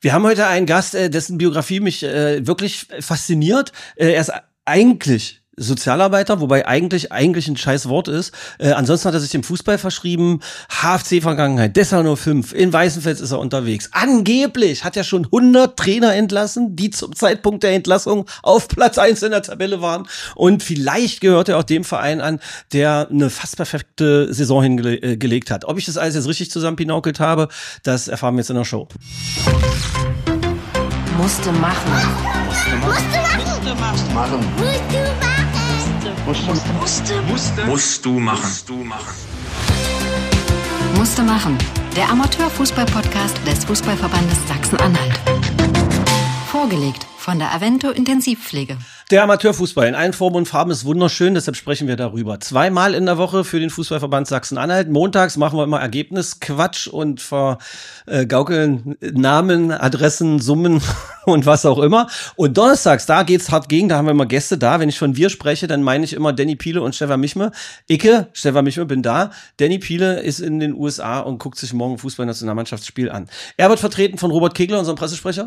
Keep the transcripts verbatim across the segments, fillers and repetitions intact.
Wir haben heute einen Gast, äh, dessen Biografie mich äh, wirklich fasziniert. Äh, er ist eigentlich Sozialarbeiter, wobei eigentlich eigentlich ein scheiß Wort ist. Äh, ansonsten hat er sich dem Fußball verschrieben. H F C-Vergangenheit, Dessau null fünf, in Weißenfels ist er unterwegs. Angeblich hat er schon hundert Trainer entlassen, die zum Zeitpunkt der Entlassung auf Platz eins in der Tabelle waren. Und vielleicht gehört er auch dem Verein an, der eine fast perfekte Saison hingelegt hat. Ob ich das alles jetzt richtig zusammenpinaukelt habe, das erfahren wir jetzt in der Show. Musste machen. Musste machen. Musste machen. Machen. Musste machen. Musste. Musste. Musst du machen. Musst du machen. Musste machen. Der Amateur-Fußball-Podcast des Fußballverbandes Sachsen-Anhalt. Vorgelegt von der Avento Intensivpflege. Der Amateurfußball in allen Formen und Farben ist wunderschön, deshalb sprechen wir darüber. Zweimal in der Woche für den Fußballverband Sachsen-Anhalt. Montags machen wir immer Ergebnisquatsch und vergaukeln Namen, Adressen, Summen und was auch immer. Und donnerstags, da geht's hart gegen, da haben wir immer Gäste da. Wenn ich von wir spreche, dann meine ich immer Danny Piele und Stefan Michme. Icke, Stefan Michme, bin da. Danny Piele ist in den U S A und guckt sich morgen Fußballnationalmannschaftsspiel an. Er wird vertreten von Robert Kegler, unserem Pressesprecher.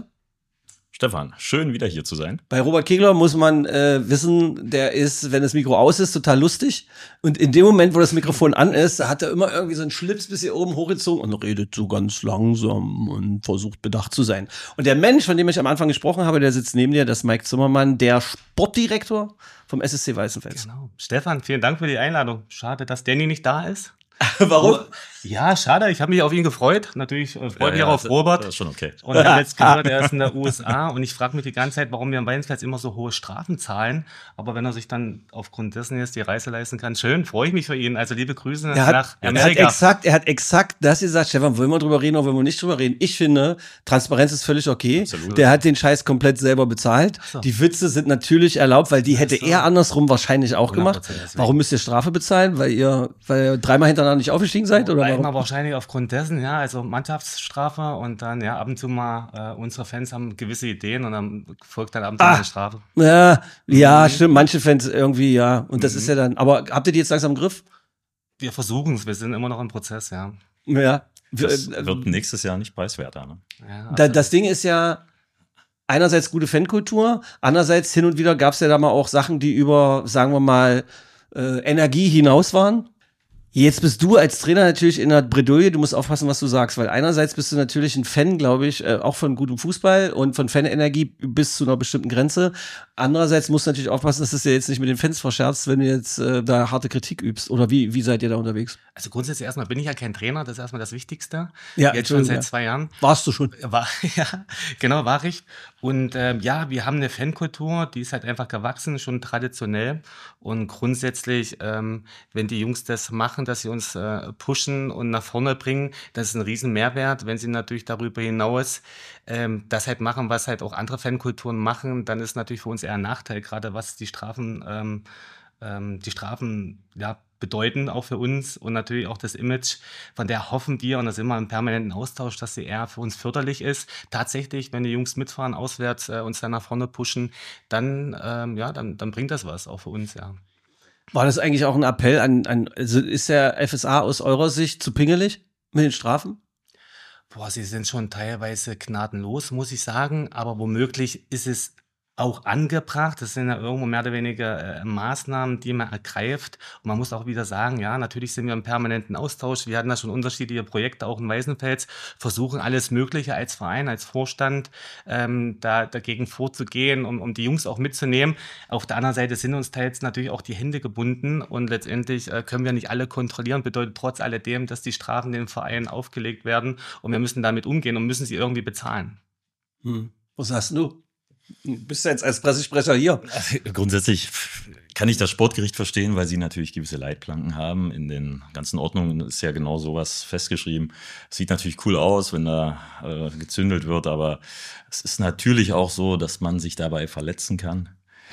Stefan, schön wieder hier zu sein. Bei Robert Kegler muss man äh, wissen, der ist, wenn das Mikro aus ist, total lustig. Und in dem Moment, wo das Mikrofon an ist, hat er immer irgendwie so einen Schlips bis hier oben hochgezogen und redet so ganz langsam und versucht bedacht zu sein. Und der Mensch, von dem ich am Anfang gesprochen habe, der sitzt neben dir, das ist Mike Zimmermann, der Sportdirektor vom S S C Weißenfels. Genau. Stefan, vielen Dank für die Einladung. Schade, dass Danny nicht da ist. Warum? Ja, schade. Ich habe mich auf ihn gefreut. Natürlich äh, freue mich Ja, auch auf ja, Robert. Das ist schon okay. Und ich habe jetzt gehört, er ist in der U S A. Und ich frage mich die ganze Zeit, warum wir am Weißenfels immer so hohe Strafen zahlen. Aber wenn er sich dann aufgrund dessen jetzt die Reise leisten kann, schön, freue ich mich für ihn. Also liebe Grüße Er hat, nach er hat Amerika. exakt, er hat exakt das gesagt. Stefan, wollen wir drüber reden oder wollen wir nicht drüber reden? Ich finde, Transparenz ist völlig okay. Absolut. Der hat den Scheiß komplett selber bezahlt. So. Die Witze sind natürlich erlaubt, weil die hätte so. er andersrum wahrscheinlich auch gemacht. hundert Prozent deswegen. Warum müsst ihr Strafe bezahlen? Weil ihr, weil ihr dreimal hintereinander nicht aufgestiegen seid? Oder warum? Einmal wahrscheinlich aufgrund dessen, ja, also Mannschaftsstrafe und dann, ja, ab und zu mal, äh, unsere Fans haben gewisse Ideen und dann folgt dann ab und zu Ah. mal eine Strafe. Ja, Mhm. ja, stimmt. Manche Fans irgendwie, ja. Und das ist ja dann, aber habt ihr die jetzt langsam im Griff? Wir versuchen es, wir sind immer noch im Prozess, ja. Ja. Das Äh, wird nächstes Jahr nicht preiswerter. Ne? ja Da, also- das Ding ist ja einerseits gute Fankultur, andererseits hin und wieder gab es ja da mal auch Sachen, die über, sagen wir mal, äh, Energie hinaus waren. Jetzt bist du als Trainer natürlich in der Bredouille, du musst aufpassen, was du sagst, weil einerseits bist du natürlich ein Fan, glaube ich, äh, auch von gutem Fußball und von Fanenergie bis zu einer bestimmten Grenze. Andererseits musst du natürlich aufpassen, dass du es ja jetzt nicht mit den Fans verscherzt, wenn du jetzt äh, da harte Kritik übst. Oder wie, wie seid ihr da unterwegs? Also grundsätzlich erstmal bin ich ja kein Trainer, das ist erstmal das Wichtigste. Ja, Jetzt schon seit ja. zwei Jahren. Warst du schon? War, ja, genau, war ich. Und ähm, ja, wir haben eine Fankultur, die ist halt einfach gewachsen, schon traditionell. Und grundsätzlich, ähm, wenn die Jungs das machen, dass sie uns äh, pushen und nach vorne bringen, das ist ein riesen Mehrwert. Wenn sie natürlich darüber hinaus ähm, das halt machen, was halt auch andere Fankulturen machen, dann ist natürlich für uns eher ein Nachteil, gerade was die Strafen, ähm, ähm, die Strafen, ja, bedeuten, auch für uns und natürlich auch das Image, von der hoffen wir, und da sind wir im permanenten Austausch, dass sie eher für uns förderlich ist. Tatsächlich, wenn die Jungs mitfahren, auswärts, äh, uns dann nach vorne pushen, dann, ähm, ja, dann, dann bringt das was, auch für uns, ja. War das eigentlich auch ein Appell an, an also ist der F S A aus eurer Sicht zu pingelig mit den Strafen? Boah, sie sind schon teilweise gnadenlos, muss ich sagen, aber womöglich ist es auch angebracht. Das sind ja irgendwo mehr oder weniger äh, Maßnahmen, die man ergreift. Und man muss auch wieder sagen, ja, natürlich sind wir im permanenten Austausch. Wir hatten da schon unterschiedliche Projekte, auch in Weißenfels, versuchen alles Mögliche als Verein, als Vorstand ähm, da dagegen vorzugehen, um, um die Jungs auch mitzunehmen. Auf der anderen Seite sind uns teils natürlich auch die Hände gebunden und letztendlich äh, können wir nicht alle kontrollieren. Bedeutet trotz alledem, dass die Strafen dem Verein aufgelegt werden und wir müssen damit umgehen und müssen sie irgendwie bezahlen. Hm. Was sagst du? Du bist ja jetzt als Pressesprecher hier. Also grundsätzlich kann ich das Sportgericht verstehen, weil sie natürlich gewisse Leitplanken haben. In den ganzen Ordnungen ist ja genau sowas festgeschrieben. Sieht natürlich cool aus, wenn da äh, gezündelt wird, aber es ist natürlich auch so, dass man sich dabei verletzen kann.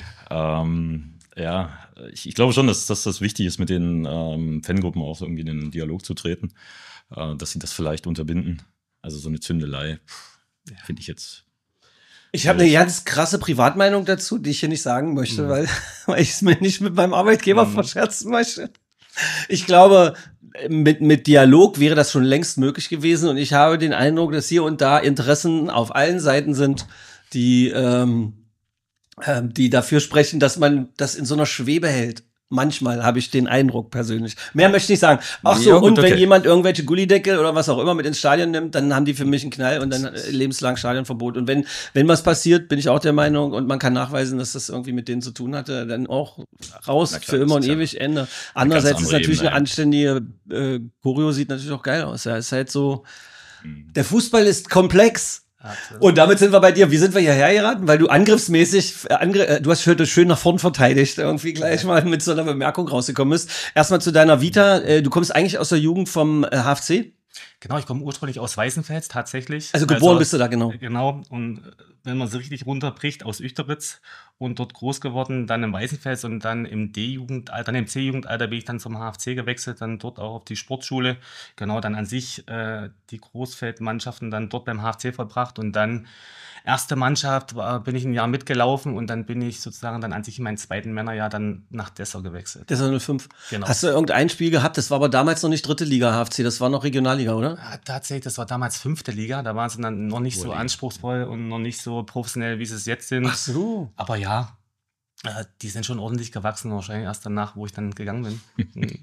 Ähm, ja, ich, ich glaube schon, dass, dass das wichtig ist, mit den ähm, Fangruppen auch so irgendwie in den Dialog zu treten, äh, dass sie das vielleicht unterbinden. Also so eine Zündelei ja. finde ich jetzt. Ich habe eine ganz krasse Privatmeinung dazu, die ich hier nicht sagen möchte, mhm. weil, weil ich es mir nicht mit meinem Arbeitgeber mhm. verscherzen möchte. Ich glaube, mit, mit Dialog wäre das schon längst möglich gewesen und ich habe den Eindruck, dass hier und da Interessen auf allen Seiten sind, die, ähm, äh, die dafür sprechen, dass man das in so einer Schwebe hält. Manchmal habe ich den Eindruck persönlich. Mehr möchte ich nicht sagen. Ach so, Ja, gut, und wenn okay. jemand irgendwelche Gullideckel oder was auch immer mit ins Stadion nimmt, dann haben die für mich einen Knall und dann äh, lebenslang Stadionverbot. Und wenn wenn was passiert, bin ich auch der Meinung und man kann nachweisen, dass das irgendwie mit denen zu tun hatte, dann auch raus Na klar, für immer und ist ja ewig Ende. Andererseits ist andere natürlich Ebene, eine anständige äh, Choreo, sieht natürlich auch geil aus. Ja, ist halt so, Mhm. der Fußball ist komplex. Absolut. Und damit sind wir bei dir. Wie sind wir hierher geraten? Weil du angriffsmäßig, äh, angr äh, du hast schön, schön nach vorn verteidigt, irgendwie gleich mal mit so einer Bemerkung rausgekommen bist. Erstmal zu deiner Vita. Äh, du kommst eigentlich aus der Jugend vom äh, H F C. Genau, ich komme ursprünglich aus Weißenfels tatsächlich. Also geboren aus- bist du da, genau. Genau, und äh, wenn man so richtig runterbricht, aus Uechtritz und dort groß geworden, dann im Weißenfels und dann im D-Jugendalter, dann im C-Jugendalter bin ich dann zum H F C gewechselt, dann dort auch auf die Sportschule. Genau, dann an sich äh, die Großfeldmannschaften dann dort beim H F C verbracht und dann erste Mannschaft war, bin ich ein Jahr mitgelaufen und dann bin ich sozusagen dann an sich in meinem zweiten Männerjahr dann nach Dessau gewechselt. Der ist null fünf. Genau. Hast du irgendein Spiel gehabt? Das war aber damals noch nicht dritte Liga H F C, das war noch Regionalliga, oder? Ja, tatsächlich, das war damals fünfte Liga, da waren sie dann noch nicht so anspruchsvoll und noch nicht so professionell, wie sie es jetzt sind. so. Aber ja, äh, die sind schon ordentlich gewachsen, wahrscheinlich erst danach, wo ich dann gegangen bin.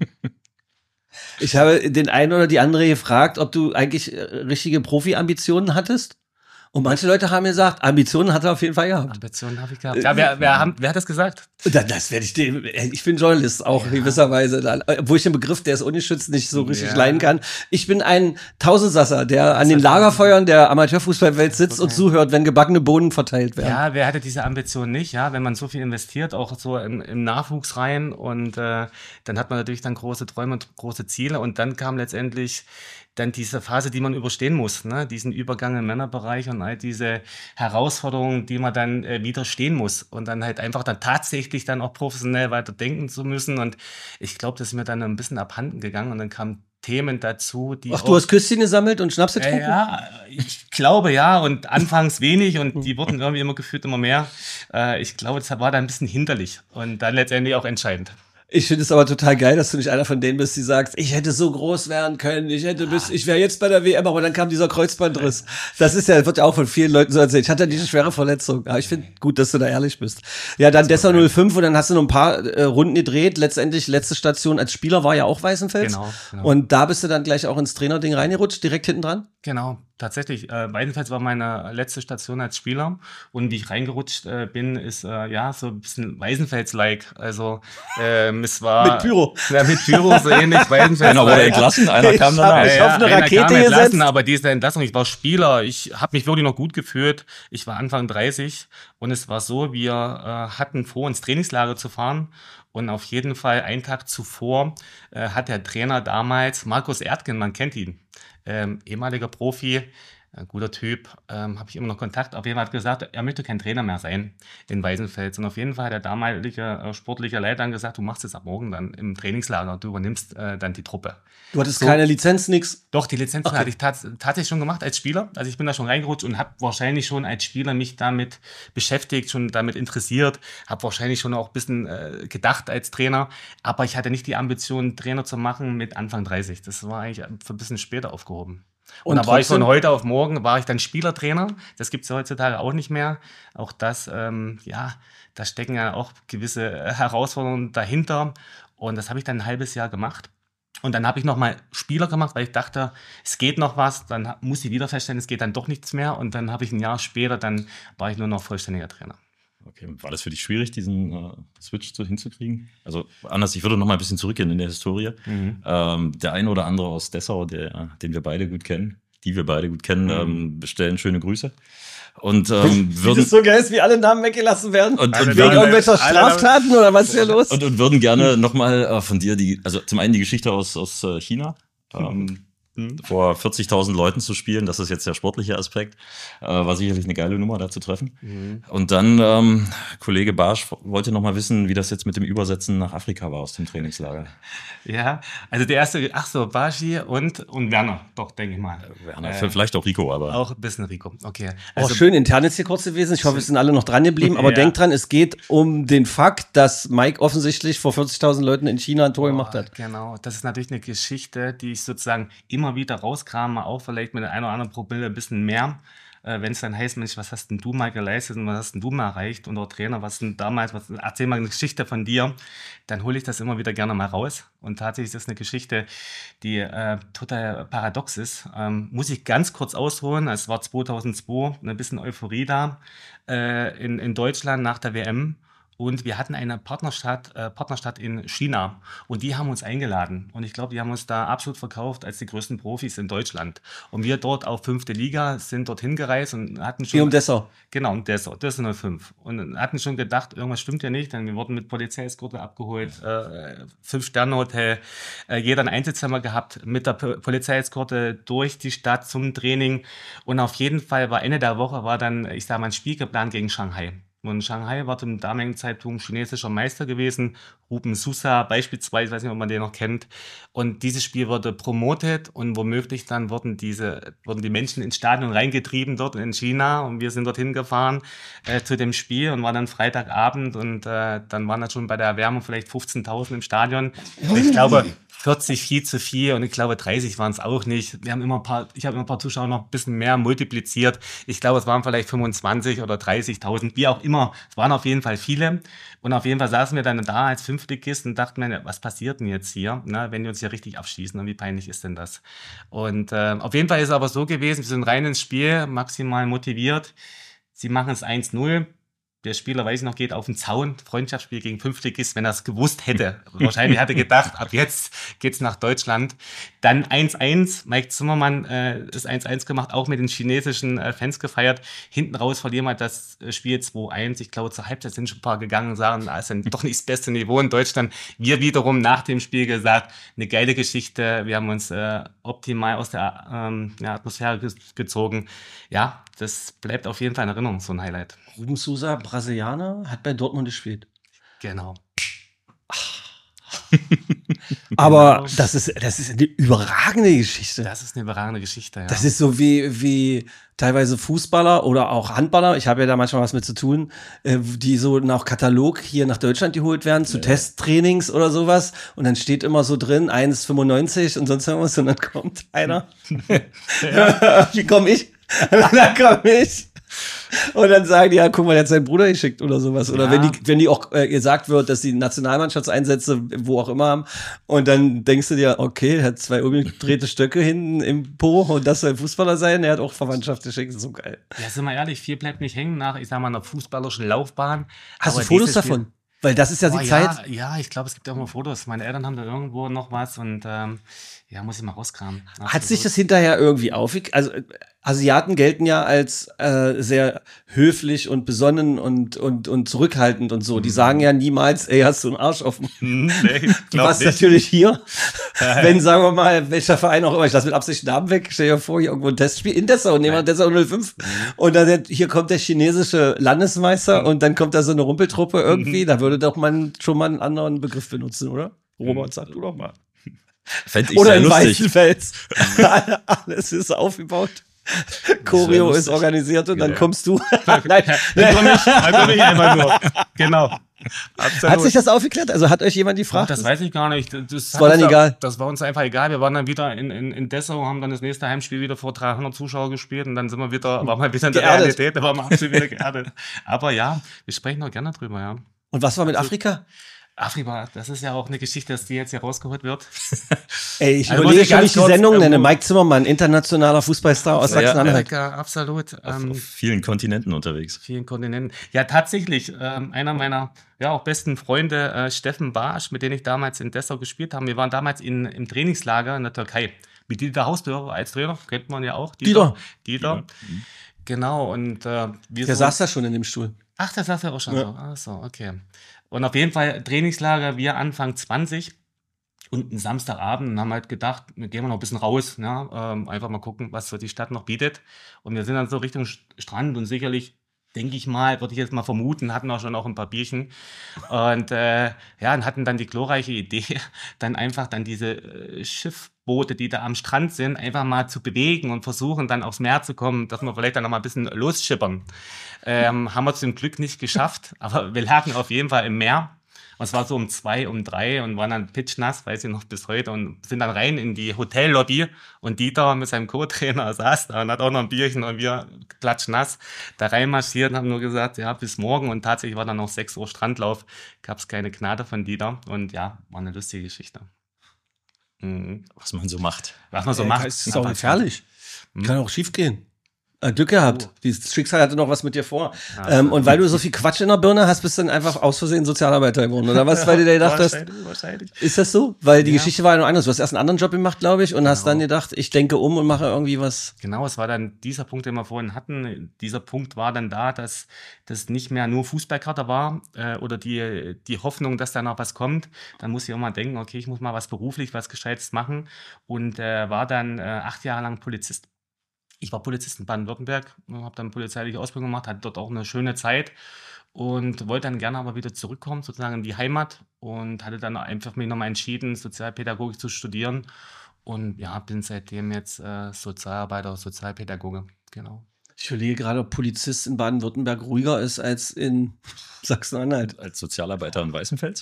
Ich habe den einen oder die andere gefragt, ob du eigentlich äh, richtige Profi-Ambitionen hattest. Und manche Leute haben mir gesagt, Ambitionen hat er auf jeden Fall gehabt. Ambitionen habe ich gehabt. Ja, wer, wer, haben, wer hat das gesagt? Das, das werde ich dem, ich bin Journalist auch Ja. gewisserweise, dann, wo ich den Begriff, der ist ungeschützt, nicht so richtig Ja. leiden kann. Ich bin ein Tausendsasser, der an den ist Lagerfeuern der Amateurfußballwelt sitzt und Okay. zuhört, wenn gebackene Bohnen verteilt werden. Ja, wer hatte diese Ambition nicht? Ja, wenn man so viel investiert, auch so im, im Nachwuchs rein und äh, dann hat man natürlich dann große Träume und große Ziele und dann kam letztendlich dann diese Phase, die man überstehen muss, ne? Diesen Übergang im Männerbereich und all diese Herausforderungen, die man dann äh, widerstehen muss und dann halt einfach dann tatsächlich dann auch professionell weiter denken zu müssen und ich glaube, das ist mir dann ein bisschen abhanden gegangen und dann kamen Themen dazu, die Ach, du hast Küsschen gesammelt und Schnaps äh, getrunken? ja, ich glaube ja und anfangs wenig und die wurden irgendwie immer gefühlt immer mehr. Äh, ich glaube, das war dann ein bisschen hinderlich und dann letztendlich auch entscheidend. Ich finde es aber total geil, dass du nicht einer von denen bist, die sagst, ich hätte so groß werden können, ich hätte bis, ich wäre jetzt bei der W M, aber dann kam dieser Kreuzbandriss. Das ist ja, wird ja auch von vielen Leuten so erzählt. Ich hatte diese schwere Verletzung. Aber ich finde gut, dass du da ehrlich bist. Ja, dann Dessau null fünf und dann hast du noch ein paar äh, Runden gedreht. Letztendlich, letzte Station als Spieler war ja auch Weißenfels. Genau, genau. Und da bist du dann gleich auch ins Trainerding reingerutscht, direkt hinten dran? Genau, tatsächlich. Äh, Weißenfels war meine letzte Station als Spieler und wie ich reingerutscht äh, bin, ist äh, ja so ein bisschen Weißenfels-like. Also ähm, es war Mit Pyro. Ja, mit Pyro so ähnlich. Weißenfels. Einer wurde entlassen, einer kam Ich hab- danach. ich hab eine einer Rakete kam entlassen, gesetzt. aber diese Entlassung, ich war Spieler, ich habe mich wirklich noch gut gefühlt. Ich war Anfang dreißig und es war so, wir äh, hatten vor, ins Trainingslager zu fahren und auf jeden Fall einen Tag zuvor äh, hat der Trainer damals, Markus Erdgen, man kennt ihn, ähm, ehemaliger Profi, ein guter Typ, ähm, habe ich immer noch Kontakt. Auf jeden Fall hat gesagt, er möchte kein Trainer mehr sein in Weißenfels. Und auf jeden Fall hat der damalige äh, sportliche Leiter dann gesagt, du machst es ab morgen dann im Trainingslager, du übernimmst äh, dann die Truppe. Du hattest So. keine Lizenz, nix. Doch, die Lizenz Okay. hatte ich tats tatsächlich schon gemacht als Spieler. Also ich bin da schon reingerutscht und habe wahrscheinlich schon als Spieler mich damit beschäftigt, schon damit interessiert, habe wahrscheinlich schon auch ein bisschen äh, gedacht als Trainer, aber ich hatte nicht die Ambition, Trainer zu machen mit Anfang dreißig. Das war eigentlich ein bisschen später aufgehoben. Und, Und da war ich trotzdem- von heute auf morgen, war ich dann Spielertrainer. Das gibt es heutzutage auch nicht mehr. Auch das, ähm, ja, da stecken ja auch gewisse äh, Herausforderungen dahinter. Und das habe ich dann ein halbes Jahr gemacht. Und dann habe ich nochmal Spieler gemacht, weil ich dachte, es geht noch was. Dann ha- muss ich wieder feststellen, es geht dann doch nichts mehr. Und dann habe ich ein Jahr später, dann war ich nur noch vollständiger Trainer. Okay, war das für dich schwierig, diesen äh, Switch zu, hinzukriegen? Also anders, ich würde noch mal ein bisschen zurückgehen in der Historie. Mhm. Ähm, der eine oder andere aus Dessau, der, den wir beide gut kennen, die wir beide gut kennen, Mhm. ähm, bestellen schöne Grüße. Und ähm, Wie würden, das so geil ist, wie alle Namen weggelassen werden. und, Alle und, Wegen Namen- würden, irgendwelcher alle Namen- Straftaten oder was ist hier los? und, und würden gerne noch mal äh, von dir die, also zum einen die Geschichte aus, aus äh, China, ähm, hm. vor vierzigtausend Leuten zu spielen, das ist jetzt der sportliche Aspekt, äh, war sicherlich eine geile Nummer, da zu treffen. Mhm. Und dann, ähm, Kollege Barsch wollte noch mal wissen, wie das jetzt mit dem Übersetzen nach Afrika war aus dem Trainingslager. Ja, also der erste, ach so, Barschi und, und Werner, doch, denke ich mal. Werner, äh, vielleicht auch Rico, aber. Auch ein bisschen Rico, okay. Also, oh, schön intern jetzt hier kurz gewesen. Ich hoffe, es sind alle noch dran geblieben. Aber ja. denkt dran, es geht um den Fakt, dass Mike offensichtlich vor vierzigtausend Leuten in China ein Tor oh, gemacht hat. Genau, das ist natürlich eine Geschichte, die ich sozusagen immer wieder rauskrame, auch vielleicht mit der einen oder anderen Promille ein bisschen mehr. Äh, wenn es dann heißt, Mensch, was hast denn du mal geleistet und was hast denn du mal erreicht und auch Trainer, was denn damals, was, erzähl mal eine Geschichte von dir, dann hole ich das immer wieder gerne mal raus. Und tatsächlich ist das eine Geschichte, die äh, total paradox ist. Ähm, muss ich ganz kurz ausholen, es war zweitausendzwei, ein bisschen Euphorie da äh, in, in Deutschland nach der W M. Und wir hatten eine Partnerstadt, äh, Partnerstadt in China und die haben uns eingeladen. Und ich glaube, die haben uns da absolut verkauft als die größten Profis in Deutschland. Und wir dort auf fünfte Liga sind dorthin gereist und hatten schon... Wie um Dessau. Genau, um Dessau, Dessau null fünf. Und hatten schon gedacht, irgendwas stimmt ja nicht, denn wir wurden mit Polizeieskorte abgeholt, äh, Fünf-Sterne-Hotel, äh, jeder ein Einzelzimmer gehabt, mit der P- Polizeieskorte durch die Stadt zum Training. Und auf jeden Fall war Ende der Woche war dann, ich sage mal, ein Spiel geplant gegen Shanghai. Und Shanghai war zum damaligen Zeitpunkt chinesischer Meister gewesen, Ruben Sousa beispielsweise, ich weiß nicht, ob man den noch kennt. Und dieses Spiel wurde promotet und womöglich dann wurden diese, wurden die Menschen ins Stadion reingetrieben dort in China und wir sind dorthin gefahren äh, zu dem Spiel und war dann Freitagabend und äh, dann waren da schon bei der Erwärmung vielleicht fünfzehntausend im Stadion. Und ich glaube, vierzig viel zu viel und ich glaube dreißig waren es auch nicht. Wir haben immer ein paar, ich habe immer ein paar Zuschauer noch ein bisschen mehr multipliziert. Ich glaube, es waren vielleicht fünfundzwanzig oder dreißigtausend, wie auch immer. Es waren auf jeden Fall viele. Und auf jeden Fall saßen wir dann da als Fünftligist und dachten mir, was passiert denn jetzt hier, ne, wenn die uns hier richtig abschießen und wie peinlich ist denn das? Und äh, auf jeden Fall ist es aber so gewesen, wir sind rein ins Spiel, maximal motiviert. Sie machen es eins null. Der Spieler, weiß ich noch, geht auf den Zaun, Freundschaftsspiel gegen Fünftligist, wenn er es gewusst hätte. Wahrscheinlich hat er gedacht, ab jetzt geht's nach Deutschland. Dann eins eins, Mike Zimmermann äh, ist eins eins gemacht, auch mit den chinesischen äh, Fans gefeiert. Hinten raus verlieren wir das Spiel zwei eins. Ich glaube, zur Halbzeit sind schon ein paar gegangen und sagen, das ist dann doch nicht das beste Niveau in Deutschland. Wir wiederum nach dem Spiel gesagt, eine geile Geschichte. Wir haben uns äh, optimal aus der ähm, ja, Atmosphäre ge- gezogen. Ja, das bleibt auf jeden Fall in Erinnerung, so ein Highlight. Ruben Sousa, Brasilianer, hat bei Dortmund gespielt. Genau. Aber genau. das ist, das ist eine überragende Geschichte. Das ist eine überragende Geschichte, ja. Das ist so wie, wie teilweise Fußballer oder auch Handballer, ich habe ja da manchmal was mit zu tun, äh, die so nach Katalog hier nach Deutschland geholt werden, zu ja. Testtrainings oder sowas. Und dann steht immer so drin, eins fünfundneunzig und sonst irgendwas. Und dann kommt einer. Ja. Wie komme ich? Dann komme ich. Und dann sagen die, ja, guck mal, der hat seinen Bruder geschickt oder sowas. Oder ja. wenn die, wenn die auch äh, gesagt wird, dass die Nationalmannschaftseinsätze wo auch immer haben. Und dann denkst du dir, okay, er hat zwei umgedrehte Stöcke hinten im Po und das soll ein Fußballer sein. Er hat auch Verwandtschaft geschickt, so geil. Ja, sind wir ehrlich, viel bleibt nicht hängen nach, ich sag mal, einer fußballerischen Laufbahn. Hast Aber du Fotos davon? Hier, weil das ist ja oh, die ja, Zeit. Ja, ich glaube, es gibt auch mal Fotos. Meine Eltern haben da irgendwo noch was und ähm, ja, muss ich mal rauskramen. Absolut. Hat sich das hinterher irgendwie aufgeklärt? Also Asiaten gelten ja als äh, sehr höflich und besonnen und, und, und zurückhaltend und so. Mhm. Die sagen ja niemals, ey, hast du einen Arsch offen. Nee, was nicht. Natürlich hier, wenn, sagen wir mal, welcher Verein auch immer, ich lasse mit Absicht Namen weg, stell dir vor, hier irgendwo ein Testspiel in Dessau, nehmen wir Dessau null fünf. Mhm. Und dann hier kommt der chinesische Landesmeister mhm. und dann kommt da so eine Rumpeltruppe irgendwie, mhm. da würde doch man schon mal einen anderen Begriff benutzen, oder? Robert, sag du doch mal. Fänd ich Oder sehr in lustig. Weißenfels. Alles ist aufgebaut. Choreo ist organisiert und dann ja. kommst du. Nein, dann komme ich, dann komm ich einfach nur. Genau. Absolut. Hat sich das aufgeklärt? Also hat euch jemand gefragt? Oh, das weiß ich gar nicht. Das, das war dann egal. Das war uns einfach egal. Wir waren dann wieder in, in, in Dessau, haben dann das nächste Heimspiel wieder vor dreihundert Zuschauern gespielt und dann sind wir wieder, waren wir wieder in der geerdet. Realität, da waren wir absolut wieder geerdet. Aber ja, wir sprechen auch gerne drüber, ja. Und was war mit Afrika? Afrika, das ist ja auch eine Geschichte, dass die jetzt hier rausgeholt wird. Ey, ich also überlege, wie ich die Sendung nenne. Mike Zimmermann, internationaler Fußballstar aus ja, Sachsen-Anhalt. Ja, absolut. Auf, ähm, auf vielen Kontinenten unterwegs. Vielen Kontinenten. Ja, tatsächlich. Ähm, einer meiner ja auch besten Freunde, äh, Steffen Barsch, mit dem ich damals in Dessau gespielt habe. Wir waren damals in, im Trainingslager in der Türkei. Mit Dieter Hausdörfer als Trainer, kennt man ja auch. Dieter. Dieter. Dieter. Mhm. Genau. Und äh, wir Der so, saß ja schon in dem Stuhl. Ach, der saß ja auch schon ja. so. Ach so, okay. Und auf jeden Fall Trainingslager, wir Anfang zwanzig. Und einen Samstagabend und haben halt gedacht, wir gehen mal noch ein bisschen raus, ne? ähm, einfach mal gucken, was so die Stadt noch bietet. Und wir sind dann so Richtung Strand und sicherlich, denke ich mal, würde ich jetzt mal vermuten, hatten wir schon auch ein paar Bierchen. Und äh, ja, und hatten dann die glorreiche Idee, dann einfach dann diese äh, Schiffboote, die da am Strand sind, einfach mal zu bewegen und versuchen dann aufs Meer zu kommen, dass wir vielleicht dann noch mal ein bisschen losschippern. Ähm, haben wir zum Glück nicht geschafft, aber wir lagen auf jeden Fall im Meer. Und es war so um zwei, um drei und waren dann pitchnass, weiß ich noch bis heute, und sind dann rein in die Hotellobby und Dieter mit seinem Co-Trainer saß da und hat auch noch ein Bierchen und wir klatschnass da reinmarschiert und haben nur gesagt, ja, bis morgen, und tatsächlich war dann noch sechs Uhr Strandlauf, gab es keine Gnade von Dieter und ja, war eine lustige Geschichte. Mhm. Was man so macht. Was man so Äh, macht. Das ist auch gefährlich. Kann auch schief gehen. Äh, Glück gehabt. Oh. Das Schicksal hatte noch was mit dir vor. Ja, ähm, und weil du so viel Quatsch in der Birne hast, bist du dann einfach aus Versehen Sozialarbeiter geworden, oder was? Weil du dir gedacht hast, Wahrscheinlich, wahrscheinlich. ist das so? Weil die Ja. Geschichte war ja noch anders. Du hast erst einen anderen Job gemacht, glaube ich, und hast Genau. dann gedacht, ich denke um und mache irgendwie was. Genau, es war dann dieser Punkt, den wir vorhin hatten. Dieser Punkt war dann da, dass das nicht mehr nur Fußballkarte war äh, oder die, die Hoffnung, dass da noch was kommt. Dann muss ich auch mal denken, okay, ich muss mal was beruflich, was Gescheites machen, und äh, war dann äh, acht Jahre lang Polizist. Ich war Polizist in Baden-Württemberg, habe dann polizeiliche Ausbildung gemacht, hatte dort auch eine schöne Zeit und wollte dann gerne aber wieder zurückkommen, sozusagen in die Heimat, und hatte dann einfach mich nochmal entschieden, Sozialpädagogik zu studieren, und ja, bin seitdem jetzt äh, Sozialarbeiter, Sozialpädagoge, genau. Ich überlege gerade, ob Polizist in Baden-Württemberg ruhiger ist als in Sachsen-Anhalt. Als Sozialarbeiter in Weißenfels?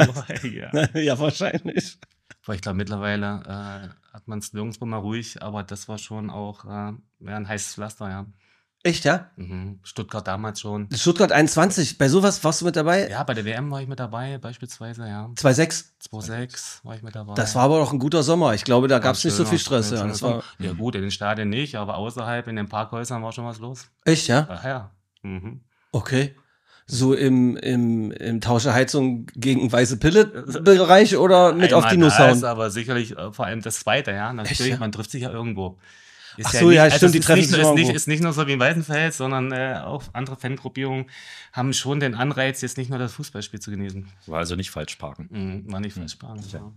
ja. Ja, wahrscheinlich. Aber ich glaube, mittlerweile äh, hat man es nirgendwo mal ruhig, aber das war schon auch äh, ja, ein heißes Pflaster, ja. Echt, ja? Mhm. Stuttgart damals schon. Stuttgart einundzwanzig, bei sowas warst du mit dabei? Ja, bei der W M war ich mit dabei, beispielsweise, ja. zwei sechs. zwei sechs war ich mit dabei. Das war aber auch ein guter Sommer. Ich glaube, da gab es War nicht so schön, viel war Stress. schön, Ja, schön das war, Sommer. Ja gut, in den Stadien nicht, aber außerhalb in den Parkhäusern war schon was los. echt, ja? Ach ja. Mhm. Okay. So im, im, im Tausche-Heizung gegen weiße Pille-Bereich oder mit auf die Einmal Nuss das, hauen? aber sicherlich äh, vor allem das Zweite, ja. Natürlich, Echt, ja? man trifft sich ja irgendwo. Ist Ach so, ja, nicht, stimmt, die es ist treffen nicht, sich nur- ist, irgendwo. nicht, ist nicht nur so wie in Weißenfels, sondern äh, auch andere Fangruppierungen haben schon den Anreiz, jetzt nicht nur das Fußballspiel zu genießen. War also nicht falsch parken. Mhm, war nicht falsch sparen. Ja.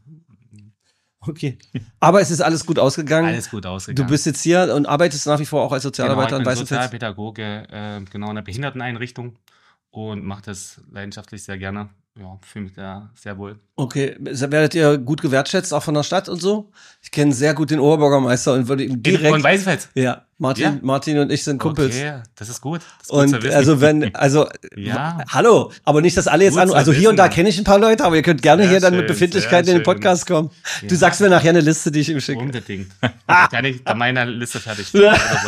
Okay. Aber es ist alles gut ausgegangen. Alles gut ausgegangen. Du bist jetzt hier und arbeitest nach wie vor auch als Sozialarbeiter genau, in ich bin Weißenfels? Sozialpädagoge, äh, genau, in der Behinderteneinrichtung, und mache das leidenschaftlich sehr gerne. Ja, fühle mich da sehr wohl. Okay. Werdet ihr gut gewertschätzt, auch von der Stadt und so? Ich kenne sehr gut den Oberbürgermeister und würde ihm In, direkt... von Weißenfels? ja, Martin, Ja? Martin und ich sind Kumpels. Okay, das ist gut. Das ist gut Und zu wissen. also wenn, also Ja. w- hallo, aber nicht, dass alle jetzt Gut an, zu also hier und da wissen. kenne ich ein paar Leute, aber ihr könnt gerne Sehr hier dann mit schön, Befindlichkeiten sehr in den schön. Podcast kommen. Du Ja. sagst mir nachher eine Liste, die ich ihm schicke. Unbedingt. Kann ich bei meiner Liste fertig stellen.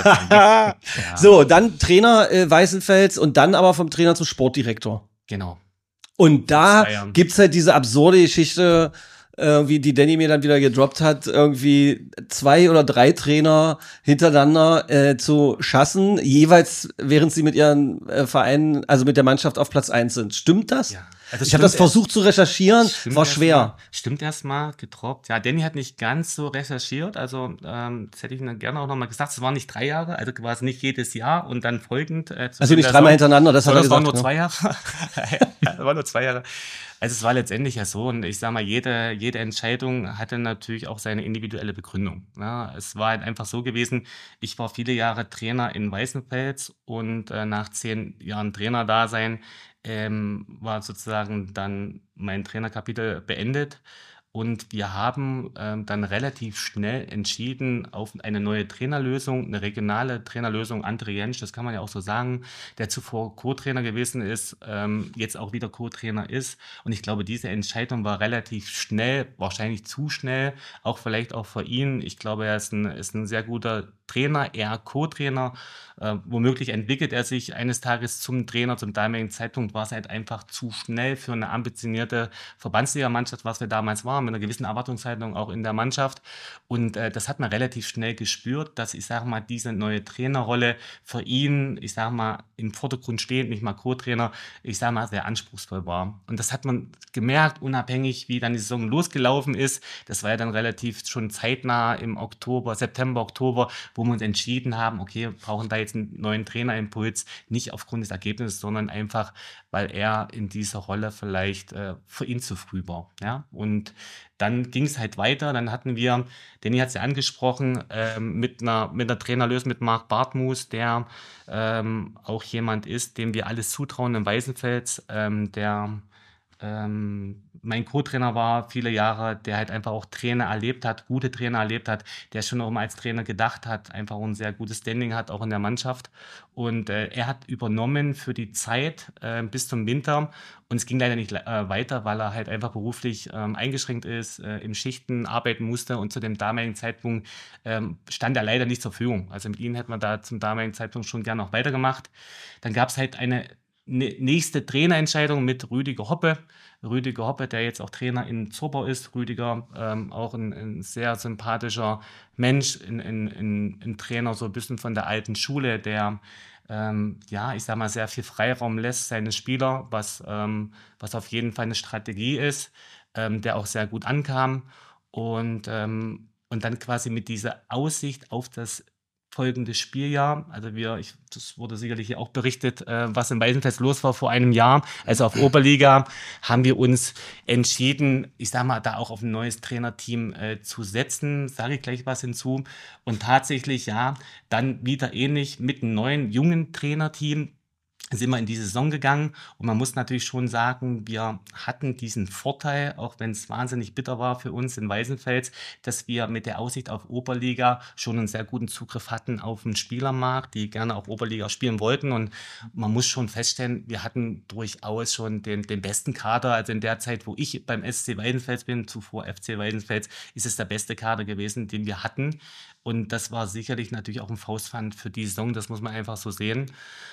ja. So, dann Trainer äh, Weißenfels und dann aber vom Trainer zum Sportdirektor. Genau. Und da Zwei Jahren. gibt's halt diese absurde Geschichte, äh, wie die Danny mir dann wieder gedroppt hat, irgendwie zwei oder drei Trainer hintereinander äh, zu schassen, jeweils während sie mit ihren äh, Vereinen, also mit der Mannschaft auf Platz eins sind. Stimmt das? Ja. Also Ich habe das stimmt versucht zu recherchieren, Stimmt war erst schwer. Mal, stimmt erstmal getroppt. Ja, Danny hat nicht ganz so recherchiert. Also, ähm, das hätte ich ihm gerne auch nochmal gesagt. Es waren nicht drei Jahre, also quasi nicht jedes Jahr und dann folgend. Äh, zu Also nicht der dreimal Saison, hintereinander, das hat er sondern gesagt. es waren nur ne? zwei Jahre. ja, es waren nur zwei Jahre. Also, es war letztendlich ja so. Und ich sag mal, jede, jede Entscheidung hatte natürlich auch seine individuelle Begründung. Ja, es war halt einfach so gewesen. Ich war viele Jahre Trainer in Weißenfels und äh, nach zehn Jahren Trainerdasein ähm, war sozusagen dann mein Trainerkapitel beendet. Und wir haben ähm, dann relativ schnell entschieden auf eine neue Trainerlösung, eine regionale Trainerlösung. André Jentsch, das kann man ja auch so sagen, der zuvor Co-Trainer gewesen ist, ähm, jetzt auch wieder Co-Trainer ist. Und ich glaube, diese Entscheidung war relativ schnell, wahrscheinlich zu schnell, auch vielleicht auch für ihn. Ich glaube, er ist ein, ist ein sehr guter Trainer, eher Co-Trainer. Äh, womöglich entwickelt er sich eines Tages zum Trainer. Zum damaligen Zeitpunkt war es halt einfach zu schnell für eine ambitionierte Verbandsliga-Mannschaft, was wir damals waren, mit einer gewissen Erwartungshaltung auch in der Mannschaft. Und äh, das hat man relativ schnell gespürt, dass, ich sage mal, diese neue Trainerrolle für ihn, ich sage mal, im Vordergrund stehend, nicht mal Co-Trainer, ich sage mal, sehr anspruchsvoll war. Und das hat man gemerkt, unabhängig, wie dann die Saison losgelaufen ist. Das war ja dann relativ schon zeitnah im Oktober, September, Oktober, wo wir uns entschieden haben, okay, wir brauchen da jetzt einen neuen Trainerimpuls, nicht aufgrund des Ergebnisses, sondern einfach, weil er in dieser Rolle vielleicht äh, für ihn zu früh war. Ja? Und dann ging es halt weiter, dann hatten wir, Danny hat es ja angesprochen, ähm, mit einer, mit einer Trainerlösung mit Marc Bartmus, der ähm, auch jemand ist, dem wir alles zutrauen im Weißenfels, ähm, der ähm, mein Co-Trainer war viele Jahre, der halt einfach auch Trainer erlebt hat, gute Trainer erlebt hat, der schon auch mal als Trainer gedacht hat, einfach ein sehr gutes Standing hat, auch in der Mannschaft. Und äh, er hat übernommen für die Zeit äh, bis zum Winter und es ging leider nicht äh, weiter, weil er halt einfach beruflich ähm, eingeschränkt ist, äh, im Schichten arbeiten musste und zu dem damaligen Zeitpunkt ähm, stand er leider nicht zur Verfügung. Also mit ihm hätte man da zum damaligen Zeitpunkt schon gerne noch weitergemacht. Dann gab es halt eine nächste Trainerentscheidung mit Rüdiger Hoppe. Rüdiger Hoppe, der jetzt auch Trainer in Zorbau ist. Rüdiger, ähm, auch ein, ein sehr sympathischer Mensch, ein, ein, ein, ein Trainer so ein bisschen von der alten Schule, der, ähm, ja, ich sag mal, sehr viel Freiraum lässt seine Spieler, was, ähm, was auf jeden Fall eine Strategie ist, ähm, der auch sehr gut ankam. Und, ähm, und dann quasi mit dieser Aussicht auf das folgendes Spieljahr, also wir, ich, das wurde sicherlich hier auch berichtet, äh, was im Weißenfels los war vor einem Jahr, also auf Oberliga, haben wir uns entschieden, ich sag mal, da auch auf ein neues Trainerteam äh, zu setzen, sage ich gleich was hinzu. Und tatsächlich, ja, dann wieder ähnlich mit einem neuen, jungen Trainerteam sind wir in die Saison gegangen und man muss natürlich schon sagen, wir hatten diesen Vorteil, auch wenn es wahnsinnig bitter war für uns in Weißenfels, dass wir mit der Aussicht auf Oberliga schon einen sehr guten Zugriff hatten auf den Spielermarkt, die gerne auch Oberliga spielen wollten und man muss schon feststellen, wir hatten durchaus schon den, den besten Kader, also in der Zeit, wo ich beim S C Weißenfels bin, zuvor F C Weißenfels, ist es der beste Kader gewesen, den wir hatten und das war sicherlich natürlich auch ein Faustpfand für die Saison, das muss man einfach so sehen.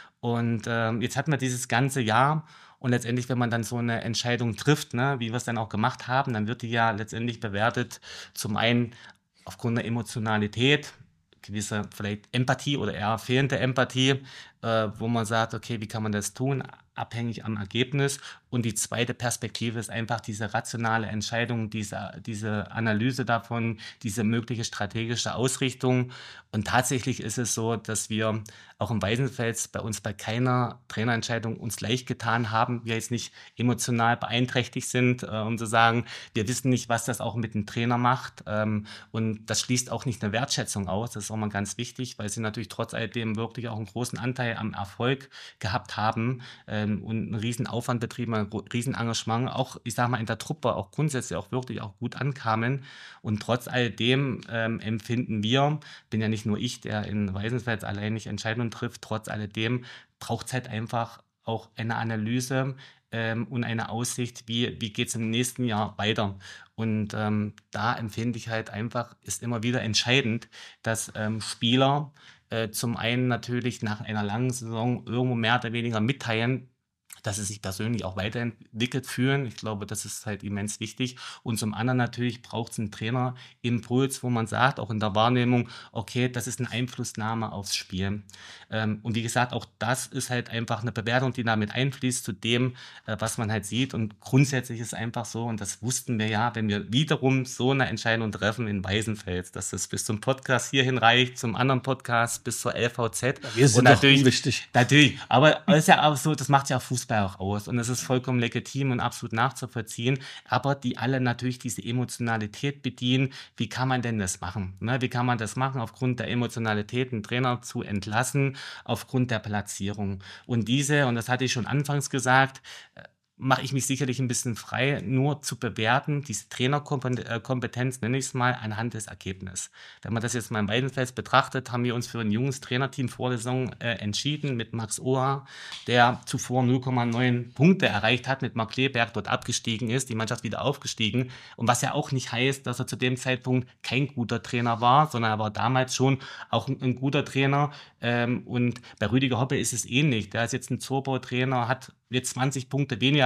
Und ähm, jetzt hatten wir dieses ganze Jahr und letztendlich, wenn man dann so eine Entscheidung trifft, ne, wie wir es dann auch gemacht haben, dann wird die ja letztendlich bewertet, zum einen aufgrund der Emotionalität, gewisse vielleicht Empathie oder eher fehlende Empathie, äh, wo man sagt, okay, wie kann man das tun, abhängig am Ergebnis. Und die zweite Perspektive ist einfach diese rationale Entscheidung, diese, diese Analyse davon, diese mögliche strategische Ausrichtung. Und tatsächlich ist es so, dass wir auch im Weißenfels bei uns bei keiner Trainerentscheidung uns leicht getan haben. Wir jetzt nicht emotional beeinträchtigt sind, äh, um zu sagen, wir wissen nicht, was das auch mit dem Trainer macht. Ähm, und das schließt auch nicht eine Wertschätzung aus. Das ist auch mal ganz wichtig, weil sie natürlich trotz alledem wirklich auch einen großen Anteil am Erfolg gehabt haben ähm, und einen riesen Aufwand betrieben, ein riesen Engagement, auch, ich sag mal, in der Truppe auch grundsätzlich auch wirklich auch gut ankamen. Und trotz alledem ähm, empfinden wir, bin ja nicht nur ich, der in Weißenfels allein nicht Entscheidungen trifft, trotz alledem braucht es halt einfach auch eine Analyse ähm, und eine Aussicht, wie, wie geht es im nächsten Jahr weiter. Und ähm, da empfinde ich halt einfach, ist immer wieder entscheidend, dass ähm, Spieler äh, zum einen natürlich nach einer langen Saison irgendwo mehr oder weniger mitteilen, dass sie sich persönlich auch weiterentwickelt fühlen. Ich glaube, das ist halt immens wichtig. Und zum anderen natürlich braucht es einen Trainerimpuls, wo man sagt, auch in der Wahrnehmung, okay, das ist eine Einflussnahme aufs Spiel. Ähm, und wie gesagt, auch das ist halt einfach eine Bewertung, die damit einfließt zu dem, äh, was man halt sieht. Und grundsätzlich ist es einfach so, und das wussten wir ja, wenn wir wiederum so eine Entscheidung treffen in Weißenfels, dass es bis zum Podcast hierhin reicht, zum anderen Podcast bis zur L V Z. Ja, wir sind und doch natürlich, unwichtig. Natürlich, aber es ist ja auch so, das macht ja auch Fußball auch aus und es ist vollkommen legitim und absolut nachzuvollziehen, aber die alle natürlich diese Emotionalität bedienen. Wie kann man denn das machen? Ne? Wie kann man das machen, aufgrund der Emotionalität einen Trainer zu entlassen, aufgrund der Platzierung? Und diese, und das hatte ich schon anfangs gesagt, mache ich mich sicherlich ein bisschen frei, nur zu bewerten, diese Trainerkompetenz, nenne ich es mal, anhand des Ergebnisses. Wenn man das jetzt mal in Weißenfels betrachtet, haben wir uns für ein junges Trainerteam vor der Saison äh, entschieden mit Max Ohr, der zuvor null Komma neun Punkte erreicht hat, mit Mark Kleberg dort abgestiegen ist, die Mannschaft wieder aufgestiegen. Und was ja auch nicht heißt, dass er zu dem Zeitpunkt kein guter Trainer war, sondern er war damals schon auch ein, ein guter Trainer. Ähm, und bei Rüdiger Hoppe ist es ähnlich. Der ist jetzt ein Zorbau-Trainer, hat jetzt zwanzig Punkte weniger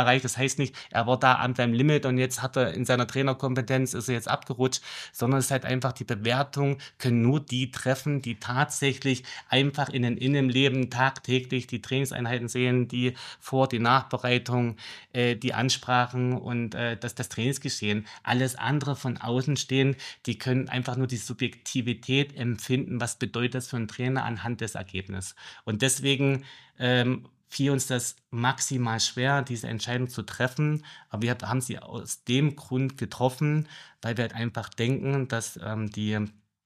erreicht. Das heißt nicht, er war da an seinem Limit und jetzt hat er in seiner Trainerkompetenz, ist er jetzt abgerutscht, sondern es ist halt einfach die Bewertung, können nur die treffen, die tatsächlich einfach in den Innenleben tagtäglich die Trainingseinheiten sehen, die Vor-, die Nachbereitung, äh, die Ansprachen und äh, das, das Trainingsgeschehen. Alles andere von außen stehen, die können einfach nur die Subjektivität empfinden, was bedeutet das für einen Trainer anhand des Ergebnisses. Und deswegen ähm, fiel uns das maximal schwer, diese Entscheidung zu treffen, aber wir haben sie aus dem Grund getroffen, weil wir halt einfach denken, dass ähm, die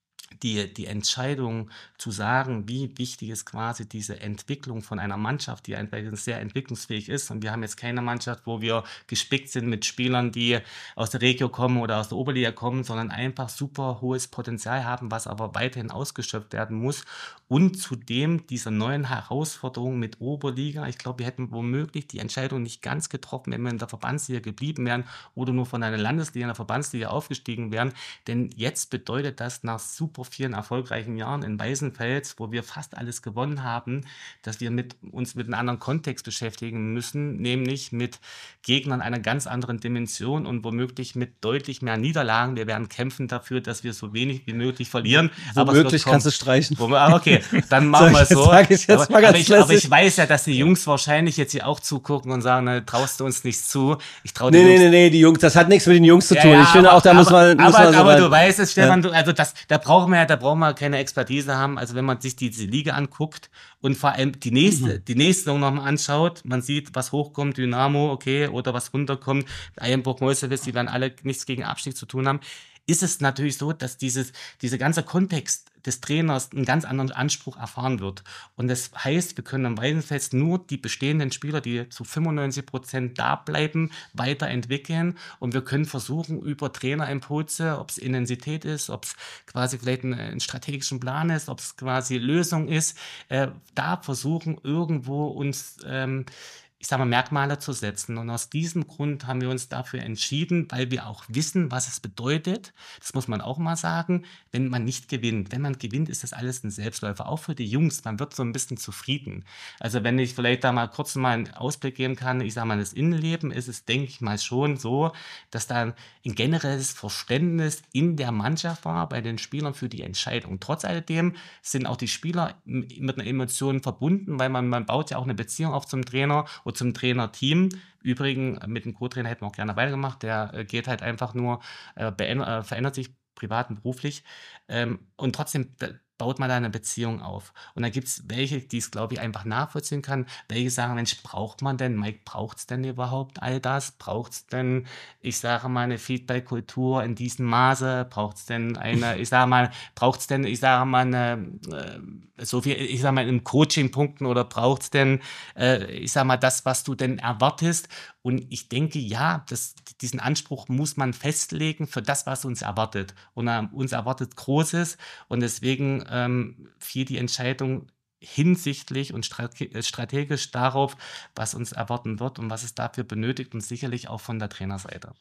Die, die Entscheidung zu sagen, wie wichtig ist quasi diese Entwicklung von einer Mannschaft, die einfach sehr entwicklungsfähig ist. Und wir haben jetzt keine Mannschaft, wo wir gespickt sind mit Spielern, die aus der Regio kommen oder aus der Oberliga kommen, sondern einfach super hohes Potenzial haben, was aber weiterhin ausgeschöpft werden muss. Und zudem dieser neuen Herausforderung mit Oberliga. Ich glaube, wir hätten womöglich die Entscheidung nicht ganz getroffen, wenn wir in der Verbandsliga geblieben wären oder nur von einer Landesliga in der Verbandsliga aufgestiegen wären. Denn jetzt bedeutet das nach super vielen erfolgreichen Jahren in Weißenfels, wo wir fast alles gewonnen haben, dass wir mit, uns mit einem anderen Kontext beschäftigen müssen, nämlich mit Gegnern einer ganz anderen Dimension und womöglich mit deutlich mehr Niederlagen. Wir werden kämpfen dafür, dass wir so wenig wie möglich verlieren. Womöglich kannst du streichen. Ah, okay, dann machen wir es so. Sag ich jetzt aber, mal ganz aber, ich, aber ich weiß ja, dass die Jungs wahrscheinlich jetzt hier auch zugucken und sagen, ne, traust du uns nicht zu. Ich traue Nee, nee, nee, nee, die Jungs, das hat nichts mit den Jungs zu tun. Ja, ja, ich finde aber, auch, da aber, muss man. Muss aber man so aber rein. du weißt es, Stefan, ja. du, also das, da brauchen wir ja, da brauchen wir keine Expertise haben. Also wenn man sich diese Liga anguckt und vor allem die nächste, mhm. die nächste Saison nochmal anschaut, man sieht, was hochkommt, Dynamo, okay, oder was runterkommt, Eilenburg, Meuselwitz, die werden alle nichts gegen Abstieg zu tun haben. Ist es natürlich so, dass dieses, dieser ganze Kontext des Trainers einen ganz anderen Anspruch erfahren wird. Und das heißt, wir können am Weißenfels nur die bestehenden Spieler, die zu fünfundneunzig Prozent da bleiben, weiterentwickeln. Und wir können versuchen, über Trainerimpulse, ob es Intensität ist, ob es quasi vielleicht ein, ein strategischen Plan ist, ob es quasi Lösung ist, äh, da versuchen, irgendwo uns ähm, ich sage mal, Merkmale zu setzen. Und aus diesem Grund haben wir uns dafür entschieden, weil wir auch wissen, was es bedeutet. Das muss man auch mal sagen, wenn man nicht gewinnt. Wenn man gewinnt, ist das alles ein Selbstläufer. Auch für die Jungs, man wird so ein bisschen zufrieden. Also wenn ich vielleicht da mal kurz mal einen Ausblick geben kann, ich sage mal, das Innenleben ist es, denke ich mal, schon so, dass da ein generelles Verständnis in der Mannschaft war, bei den Spielern für die Entscheidung. Trotz alledem sind auch die Spieler mit einer Emotion verbunden, weil man, man baut ja auch eine Beziehung auf zum Trainer und zum Trainerteam. Übrigens, mit dem Co-Trainer hätten wir auch gerne weitergemacht. Der äh, geht halt einfach nur, äh, beänd- äh, verändert sich privat und beruflich. Ähm, und trotzdem b- baut man da eine Beziehung auf. Und dann gibt es welche, die es, glaube ich, einfach nachvollziehen kann. Welche sagen, Mensch, braucht man denn, Mike, braucht es denn überhaupt all das? Braucht es denn, ich sage mal, eine Feedback-Kultur in diesem Maße? Braucht es denn eine, ich sage mal, braucht es denn, ich sage mal, eine, äh, so viel, ich sage mal, in Coaching-Punkten oder braucht es denn, äh, ich sage mal, das, was du denn erwartest? Und ich denke, ja, das, diesen Anspruch muss man festlegen für das, was uns erwartet. Und äh, uns erwartet Großes. Und deswegen ähm, fiel die Entscheidung hinsichtlich und strate- strategisch darauf, was uns erwarten wird und was es dafür benötigt und sicherlich auch von der Trainerseite.